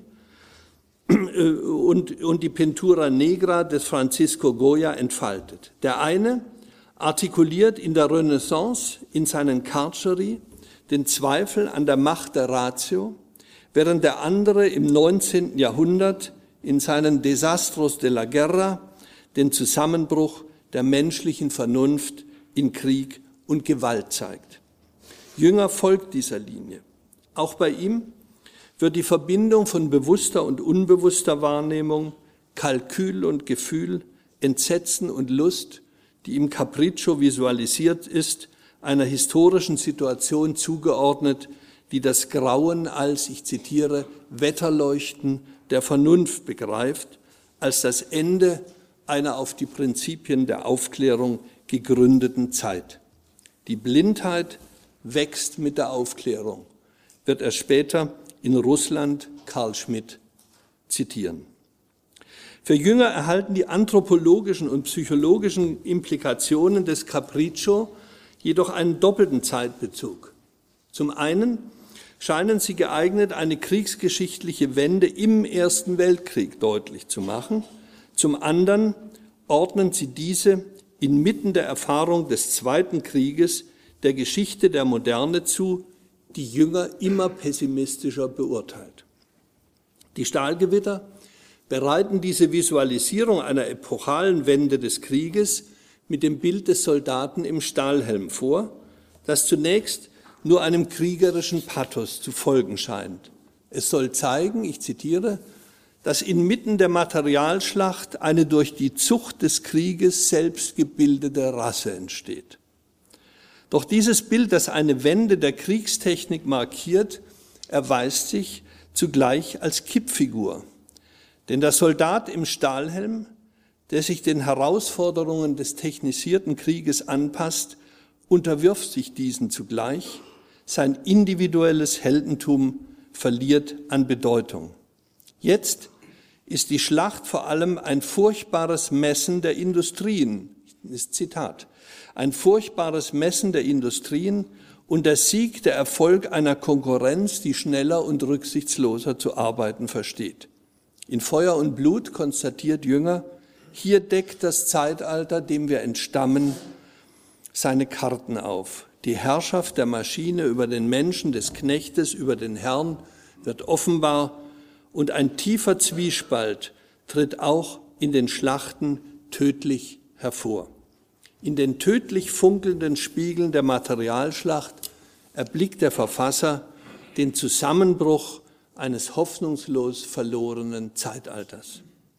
und, und die Pintura Negra des Francisco Goya entfaltet. Der eine artikuliert in der Renaissance in seinen Carceri den Zweifel an der Macht der Ratio, während der andere im neunzehnten Jahrhundert in seinen Desastros de la Guerra den Zusammenbruch der menschlichen Vernunft in Krieg und Gewalt zeigt. Jünger folgt dieser Linie. Auch bei ihm wird die Verbindung von bewusster und unbewusster Wahrnehmung, Kalkül und Gefühl, Entsetzen und Lust, die im Capriccio visualisiert ist, einer historischen Situation zugeordnet, die das Grauen als, ich zitiere, Wetterleuchten der Vernunft begreift, als das Ende einer auf die Prinzipien der Aufklärung gegründeten Zeit. Die Blindheit wächst mit der Aufklärung, wird er später in Russland Carl Schmitt zitieren. Für Jünger erhalten die anthropologischen und psychologischen Implikationen des Capriccio jedoch einen doppelten Zeitbezug. Zum einen scheinen sie geeignet, eine kriegsgeschichtliche Wende im Ersten Weltkrieg deutlich zu machen. Zum anderen ordnen sie diese inmitten der Erfahrung des Zweiten Krieges der Geschichte der Moderne zu, die Jünger immer pessimistischer beurteilt. Die Stahlgewitter bereiten diese Visualisierung einer epochalen Wende des Krieges mit dem Bild des Soldaten im Stahlhelm vor, das zunächst nur einem kriegerischen Pathos zu folgen scheint. Es soll zeigen, ich zitiere, dass inmitten der Materialschlacht eine durch die Zucht des Krieges selbst gebildete Rasse entsteht. Doch dieses Bild, das eine Wende der Kriegstechnik markiert, erweist sich zugleich als Kippfigur, Denn der Soldat im Stahlhelm, der sich den Herausforderungen des technisierten Krieges anpasst, unterwirft sich diesen zugleich. Sein individuelles Heldentum verliert an Bedeutung. Jetzt ist die Schlacht vor allem ein furchtbares Messen der Industrien, das ist Zitat, ein furchtbares Messen der Industrien und der Sieg, der Erfolg einer Konkurrenz, die schneller und rücksichtsloser zu arbeiten versteht. In Feuer und Blut konstatiert Jünger, hier deckt das Zeitalter, dem wir entstammen, seine Karten auf. Die Herrschaft der Maschine über den Menschen, des Knechtes, über den Herrn wird offenbar und ein tiefer Zwiespalt tritt auch in den Schlachten tödlich hervor. In den tödlich funkelnden Spiegeln der Materialschlacht erblickt der Verfasser den Zusammenbruch eines hoffnungslos verlorenen Zeitalters.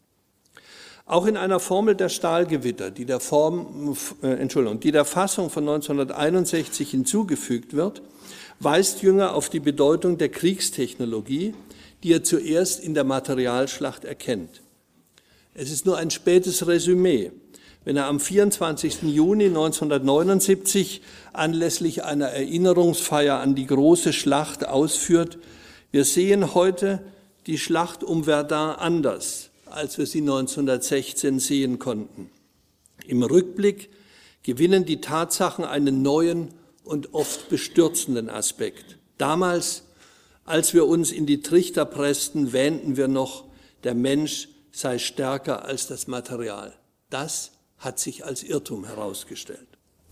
Auch in einer Formel der Stahlgewitter, die der, Form, äh, Entschuldigung, die der Fassung von neunzehnhunderteinundsechzig hinzugefügt wird, weist Jünger auf die Bedeutung der Kriegstechnologie, die er zuerst in der Materialschlacht erkennt. Es ist nur ein spätes Resümee, wenn er am vierundzwanzigsten Juni neunzehnhundertneunundsiebzig anlässlich einer Erinnerungsfeier an die große Schlacht ausführt: Wir sehen heute die Schlacht um Verdun anders, als wir sie neunzehnhundertsechzehn sehen konnten. Im Rückblick gewinnen die Tatsachen einen neuen und oft bestürzenden Aspekt. Damals, als wir uns in die Trichter pressten, wähnten wir noch, der Mensch sei stärker als das Material. Das hat sich als Irrtum herausgestellt.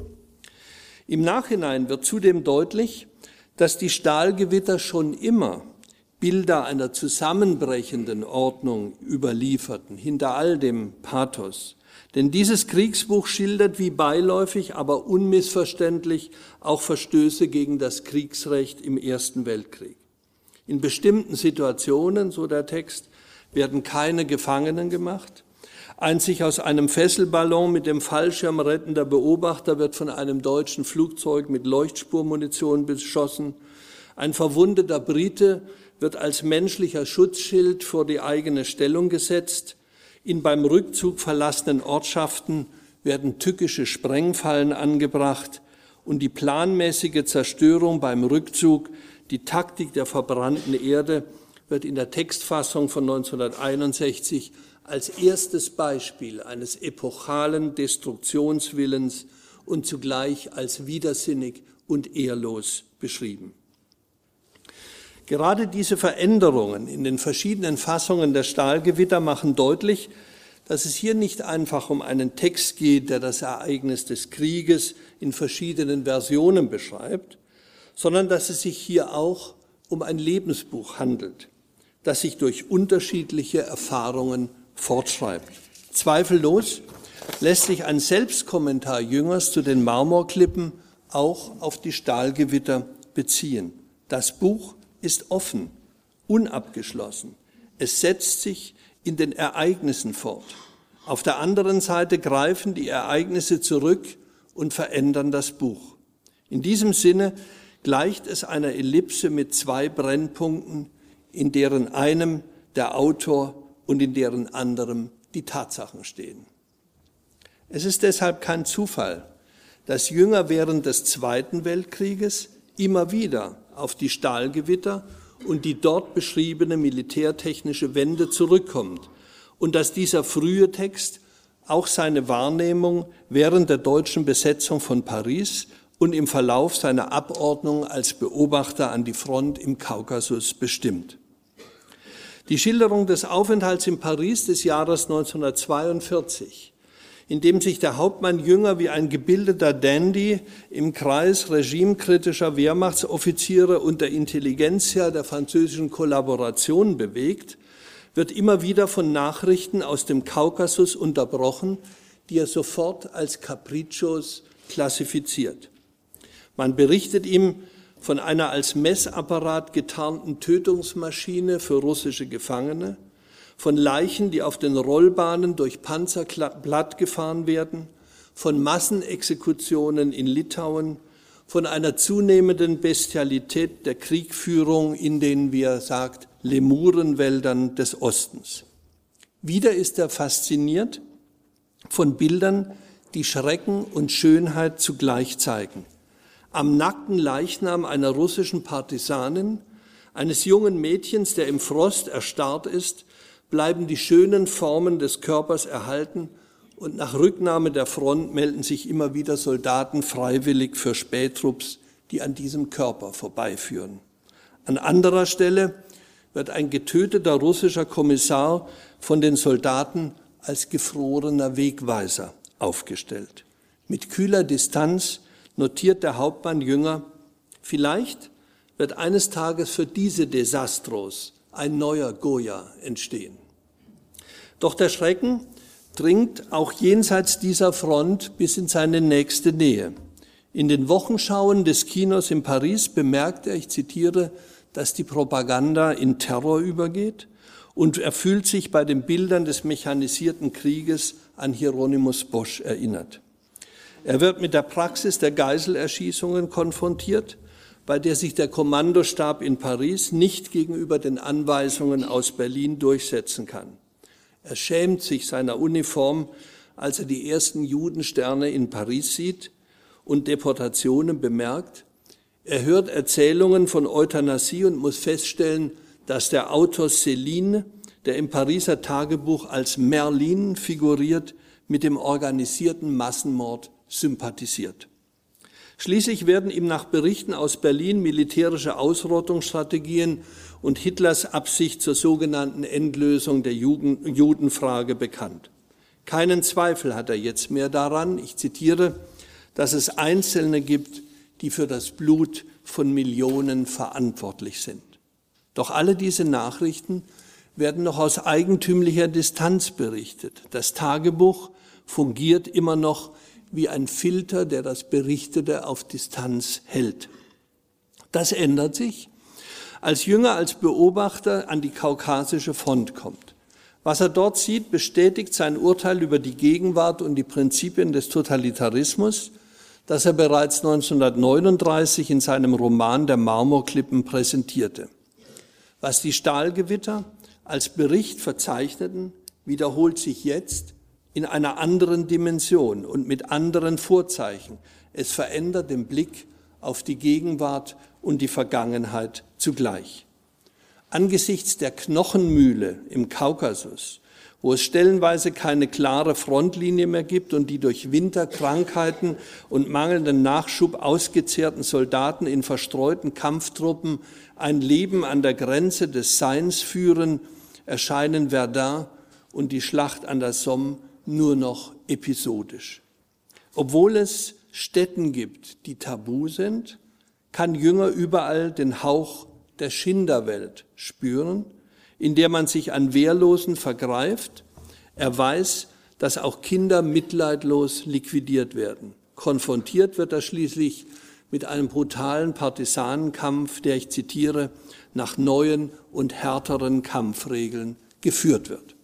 Im Nachhinein wird zudem deutlich, dass die Stahlgewitter schon immer Bilder einer zusammenbrechenden Ordnung überlieferten, hinter all dem Pathos. Denn dieses Kriegsbuch schildert wie beiläufig, aber unmissverständlich auch Verstöße gegen das Kriegsrecht im Ersten Weltkrieg. In bestimmten Situationen, so der Text, werden keine Gefangenen gemacht. Ein sich aus einem Fesselballon mit dem Fallschirm rettender Beobachter wird von einem deutschen Flugzeug mit Leuchtspurmunition beschossen. Ein verwundeter Brite wird als menschlicher Schutzschild vor die eigene Stellung gesetzt. In beim Rückzug verlassenen Ortschaften werden tückische Sprengfallen angebracht und die planmäßige Zerstörung beim Rückzug, die Taktik der verbrannten Erde, wird in der Textfassung von neunzehnhunderteinundsechzig als erstes Beispiel eines epochalen Destruktionswillens und zugleich als widersinnig und ehrlos beschrieben. Gerade diese Veränderungen in den verschiedenen Fassungen der Stahlgewitter machen deutlich, dass es hier nicht einfach um einen Text geht, der das Ereignis des Krieges in verschiedenen Versionen beschreibt, sondern dass es sich hier auch um ein Lebensbuch handelt, das sich durch unterschiedliche Erfahrungen fortschreibt. Zweifellos lässt sich ein Selbstkommentar Jüngers zu den Marmorklippen auch auf die Stahlgewitter beziehen. Das Buch ist offen, unabgeschlossen. Es setzt sich in den Ereignissen fort. Auf der anderen Seite greifen die Ereignisse zurück und verändern das Buch. In diesem Sinne gleicht es einer Ellipse mit zwei Brennpunkten, in deren einem der Autor und in deren anderem die Tatsachen stehen. Es ist deshalb kein Zufall, dass Jünger während des Zweiten Weltkrieges immer wieder auf die Stahlgewitter und die dort beschriebene militärtechnische Wende zurückkommt und dass dieser frühe Text auch seine Wahrnehmung während der deutschen Besetzung von Paris und im Verlauf seiner Abordnung als Beobachter an die Front im Kaukasus bestimmt. Die Schilderung des Aufenthalts in Paris des Jahres neunzehnhundertzweiundvierzig, in dem sich der Hauptmann Jünger wie ein gebildeter Dandy im Kreis regimekritischer Wehrmachtsoffiziere und der Intelligenzia der französischen Kollaboration bewegt, wird immer wieder von Nachrichten aus dem Kaukasus unterbrochen, die er sofort als Capriccios klassifiziert. Man berichtet ihm von einer als Messapparat getarnten Tötungsmaschine für russische Gefangene, von Leichen, die auf den Rollbahnen durch Panzer platt gefahren werden, von Massenexekutionen in Litauen, von einer zunehmenden Bestialität der Kriegführung in den, wie er sagt, Lemurenwäldern des Ostens. Wieder ist er fasziniert von Bildern, die Schrecken und Schönheit zugleich zeigen. Am nackten Leichnam einer russischen Partisanin, eines jungen Mädchens, der im Frost erstarrt ist, bleiben die schönen Formen des Körpers erhalten und nach Rücknahme der Front melden sich immer wieder Soldaten freiwillig für Spähtrupps, die an diesem Körper vorbeiführen. An anderer Stelle wird ein getöteter russischer Kommissar von den Soldaten als gefrorener Wegweiser aufgestellt. Mit kühler Distanz notiert der Hauptmann Jünger, vielleicht wird eines Tages für diese Desastros ein neuer Goya entstehen. Doch der Schrecken dringt auch jenseits dieser Front bis in seine nächste Nähe. In den Wochenschauen des Kinos in Paris bemerkt er, ich zitiere, dass die Propaganda in Terror übergeht, und er fühlt sich bei den Bildern des mechanisierten Krieges an Hieronymus Bosch erinnert. Er wird mit der Praxis der Geiselerschießungen konfrontiert, bei der sich der Kommandostab in Paris nicht gegenüber den Anweisungen aus Berlin durchsetzen kann. Er schämt sich seiner Uniform, als er die ersten Judensterne in Paris sieht und Deportationen bemerkt. Er hört Erzählungen von Euthanasie und muss feststellen, dass der Autor Céline, der im Pariser Tagebuch als Merlin figuriert, mit dem organisierten Massenmord sympathisiert. Schließlich werden ihm nach Berichten aus Berlin militärische Ausrottungsstrategien und Hitlers Absicht zur sogenannten Endlösung der Judenfrage bekannt. Keinen Zweifel hat er jetzt mehr daran, ich zitiere, dass es Einzelne gibt, die für das Blut von Millionen verantwortlich sind. Doch alle diese Nachrichten werden noch aus eigentümlicher Distanz berichtet. Das Tagebuch fungiert immer noch wie ein Filter, der das Berichtete auf Distanz hält. Das ändert sich, als Jünger als Beobachter an die kaukasische Front kommt. Was er dort sieht, bestätigt sein Urteil über die Gegenwart und die Prinzipien des Totalitarismus, das er bereits neunzehnhundertneununddreißig in seinem Roman Der Marmorklippen präsentierte. Was die Stahlgewitter als Bericht verzeichneten, wiederholt sich jetzt in einer anderen Dimension und mit anderen Vorzeichen. Es verändert den Blick auf die Gegenwart und die Vergangenheit zugleich. Angesichts der Knochenmühle im Kaukasus, wo es stellenweise keine klare Frontlinie mehr gibt und die durch Winter, Krankheiten und mangelnden Nachschub ausgezehrten Soldaten in verstreuten Kampftruppen ein Leben an der Grenze des Seins führen, erscheinen Verdun und die Schlacht an der Somme nur noch episodisch. Obwohl es Stätten gibt, die tabu sind, kann Jünger überall den Hauch der Schinderwelt spüren, in der man sich an Wehrlosen vergreift. Er weiß, dass auch Kinder mitleidlos liquidiert werden. Konfrontiert wird er schließlich mit einem brutalen Partisanenkampf, der, ich zitiere, nach neuen und härteren Kampfregeln geführt wird.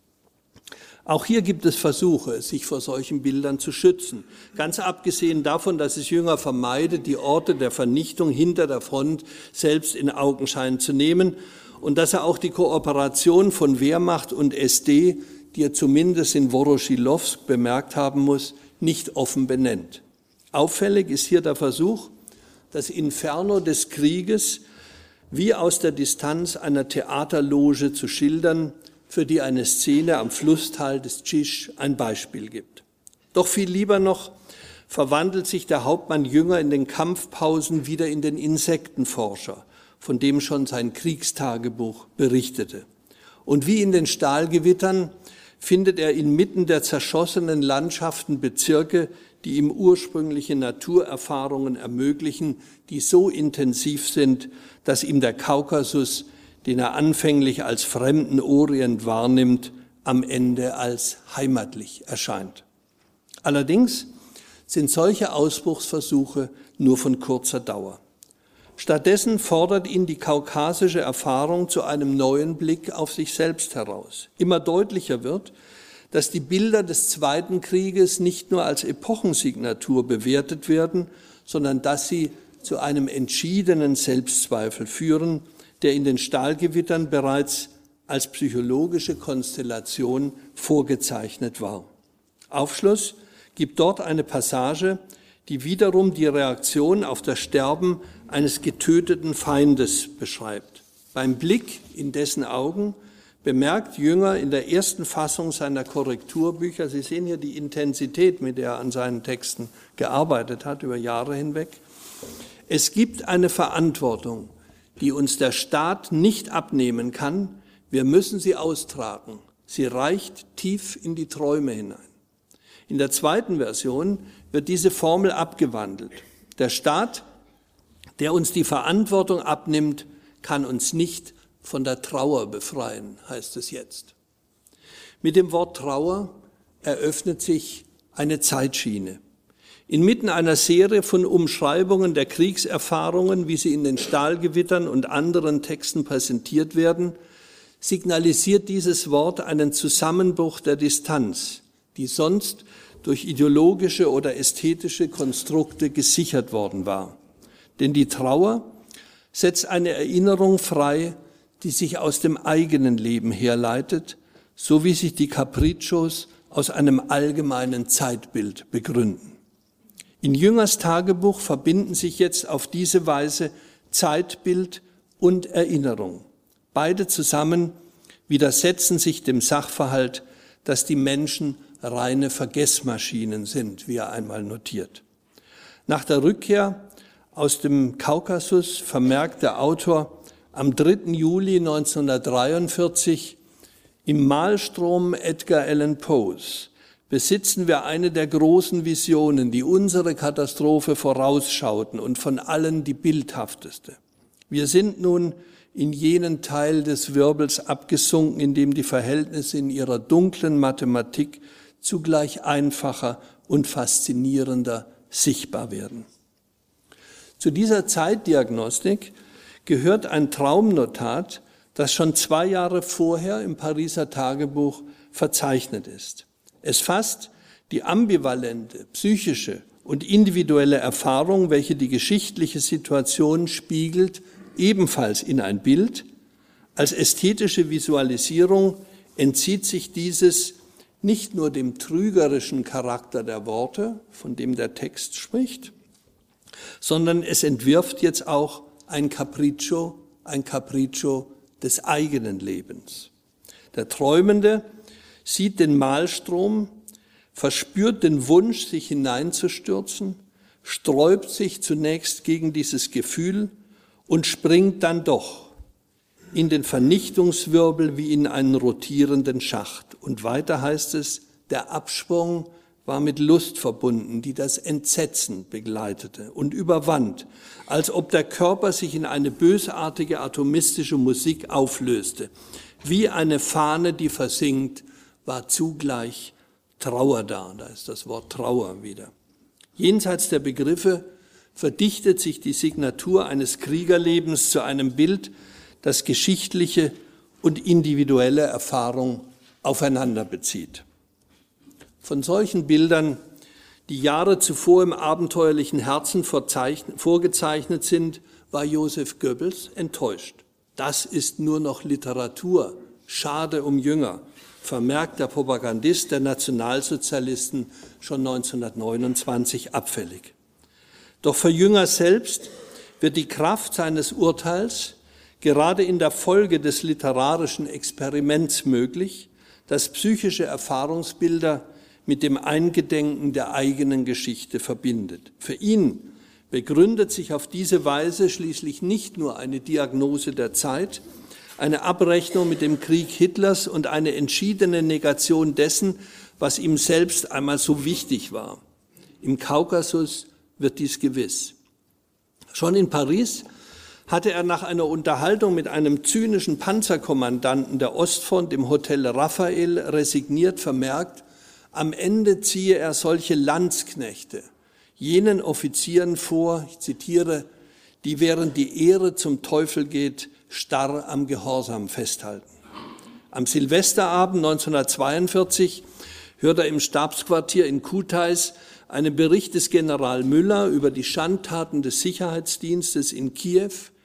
Auch hier gibt es Versuche, sich vor solchen Bildern zu schützen. Ganz abgesehen davon, dass es Jünger vermeidet, die Orte der Vernichtung hinter der Front selbst in Augenschein zu nehmen und dass er auch die Kooperation von Wehrmacht und S D, die er zumindest in Woroschilowsk bemerkt haben muss, nicht offen benennt. Auffällig ist hier der Versuch, das Inferno des Krieges wie aus der Distanz einer Theaterloge zu schildern, für die eine Szene am Flusstal des Tschisch ein Beispiel gibt. Doch viel lieber noch verwandelt sich der Hauptmann Jünger in den Kampfpausen wieder in den Insektenforscher, von dem schon sein Kriegstagebuch berichtete. Und wie in den Stahlgewittern findet er inmitten der zerschossenen Landschaften Bezirke, die ihm ursprüngliche Naturerfahrungen ermöglichen, die so intensiv sind, dass ihm der Kaukasus, den er anfänglich als fremden Orient wahrnimmt, am Ende als heimatlich erscheint. Allerdings sind solche Ausbruchsversuche nur von kurzer Dauer. Stattdessen fordert ihn die kaukasische Erfahrung zu einem neuen Blick auf sich selbst heraus. Immer deutlicher wird, dass die Bilder des Zweiten Krieges nicht nur als Epochensignatur bewertet werden, sondern dass sie zu einem entschiedenen Selbstzweifel führen, der in den Stahlgewittern bereits als psychologische Konstellation vorgezeichnet war. Aufschluss gibt dort eine Passage, die wiederum die Reaktion auf das Sterben eines getöteten Feindes beschreibt. Beim Blick in dessen Augen bemerkt Jünger in der ersten Fassung seiner Korrekturbücher, Sie sehen hier die Intensität, mit der er an seinen Texten gearbeitet hat, über Jahre hinweg, es gibt eine Verantwortung, die uns der Staat nicht abnehmen kann, wir müssen sie austragen. Sie reicht tief in die Träume hinein. In der zweiten Version wird diese Formel abgewandelt. Der Staat, der uns die Verantwortung abnimmt, kann uns nicht von der Trauer befreien, heißt es jetzt. Mit dem Wort Trauer eröffnet sich eine Zeitschiene. Inmitten einer Serie von Umschreibungen der Kriegserfahrungen, wie sie in den Stahlgewittern und anderen Texten präsentiert werden, signalisiert dieses Wort einen Zusammenbruch der Distanz, die sonst durch ideologische oder ästhetische Konstrukte gesichert worden war. Denn die Trauer setzt eine Erinnerung frei, die sich aus dem eigenen Leben herleitet, so wie sich die Capriccios aus einem allgemeinen Zeitbild begründen. In Jüngers Tagebuch verbinden sich jetzt auf diese Weise Zeitbild und Erinnerung. Beide zusammen widersetzen sich dem Sachverhalt, dass die Menschen reine Vergessmaschinen sind, wie er einmal notiert. Nach der Rückkehr aus dem Kaukasus vermerkt der Autor am dritten Juli neunzehnhundertdreiundvierzig, im Malstrom Edgar Allan Poes besitzen wir eine der großen Visionen, die unsere Katastrophe vorausschauten und von allen die bildhafteste. Wir sind nun in jenen Teil des Wirbels abgesunken, in dem die Verhältnisse in ihrer dunklen Mathematik zugleich einfacher und faszinierender sichtbar werden. Zu dieser Zeitdiagnostik gehört ein Traumnotat, das schon zwei Jahre vorher im Pariser Tagebuch verzeichnet ist. Es fasst die ambivalente, psychische und individuelle Erfahrung, welche die geschichtliche Situation spiegelt, ebenfalls in ein Bild. Als ästhetische Visualisierung entzieht sich dieses nicht nur dem trügerischen Charakter der Worte, von dem der Text spricht, sondern es entwirft jetzt auch ein Capriccio, ein Capriccio des eigenen Lebens. Der Träumende sieht den Malstrom, verspürt den Wunsch, sich hineinzustürzen, sträubt sich zunächst gegen dieses Gefühl und springt dann doch in den Vernichtungswirbel wie in einen rotierenden Schacht. Und weiter heißt es, der Absprung war mit Lust verbunden, die das Entsetzen begleitete und überwand, als ob der Körper sich in eine bösartige atomistische Musik auflöste. Wie eine Fahne, die versinkt, war zugleich Trauer da. Da ist das Wort Trauer wieder. Jenseits der Begriffe verdichtet sich die Signatur eines Kriegerlebens zu einem Bild, das geschichtliche und individuelle Erfahrung aufeinander bezieht. Von solchen Bildern, die Jahre zuvor im abenteuerlichen Herzen vorgezeichnet sind, war Joseph Goebbels enttäuscht. Das ist nur noch Literatur, schade um Jünger, vermerkt der Propagandist der Nationalsozialisten schon neunzehnhundertneunundzwanzig abfällig. Doch für Jünger selbst wird die Kraft seines Urteils gerade in der Folge des literarischen Experiments möglich, das psychische Erfahrungsbilder mit dem Eingedenken der eigenen Geschichte verbindet. Für ihn begründet sich auf diese Weise schließlich nicht nur eine Diagnose der Zeit, eine Abrechnung mit dem Krieg Hitlers und eine entschiedene Negation dessen, was ihm selbst einmal so wichtig war. Im Kaukasus wird dies gewiss. Schon in Paris hatte er nach einer Unterhaltung mit einem zynischen Panzerkommandanten der Ostfront im Hotel Raphael resigniert vermerkt, am Ende ziehe er solche Landsknechte jenen Offizieren vor, ich zitiere, die während die Ehre zum Teufel geht, starr am Gehorsam festhalten. Am Silvesterabend neunzehnhundertzweiundvierzig hört er im Stabsquartier in Kutais einen Bericht des General Müller über die Schandtaten des Sicherheitsdienstes in Kiew,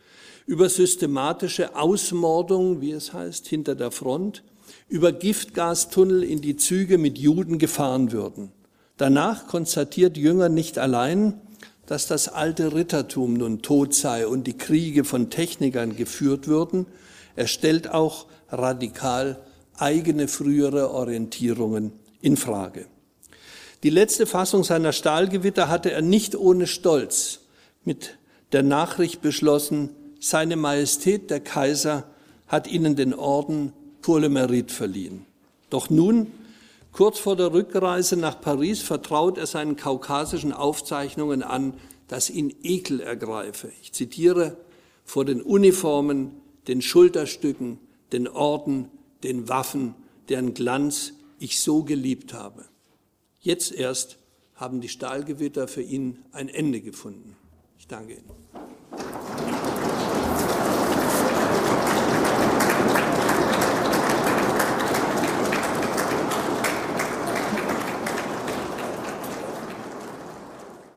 über systematische Ausmordung, wie es heißt, hinter der Front, über Giftgastunnel in die Züge mit Juden gefahren würden. Danach konstatiert Jünger nicht allein, dass das alte Rittertum nun tot sei und die Kriege von Technikern geführt würden, er stellt auch radikal eigene frühere Orientierungen in Frage. Die letzte Fassung seiner Stahlgewitter hatte er nicht ohne Stolz mit der Nachricht beschlossen, seine Majestät der Kaiser hat ihnen den Orden pour le Mérite verliehen. Doch nun, kurz vor der Rückreise nach Paris, vertraut er seinen kaukasischen Aufzeichnungen an, dass ihn Ekel ergreife. Ich zitiere: vor den Uniformen, den Schulterstücken, den Orden, den Waffen, deren Glanz ich so geliebt habe. Jetzt erst haben die Stahlgewitter für ihn ein Ende gefunden. Ich danke Ihnen.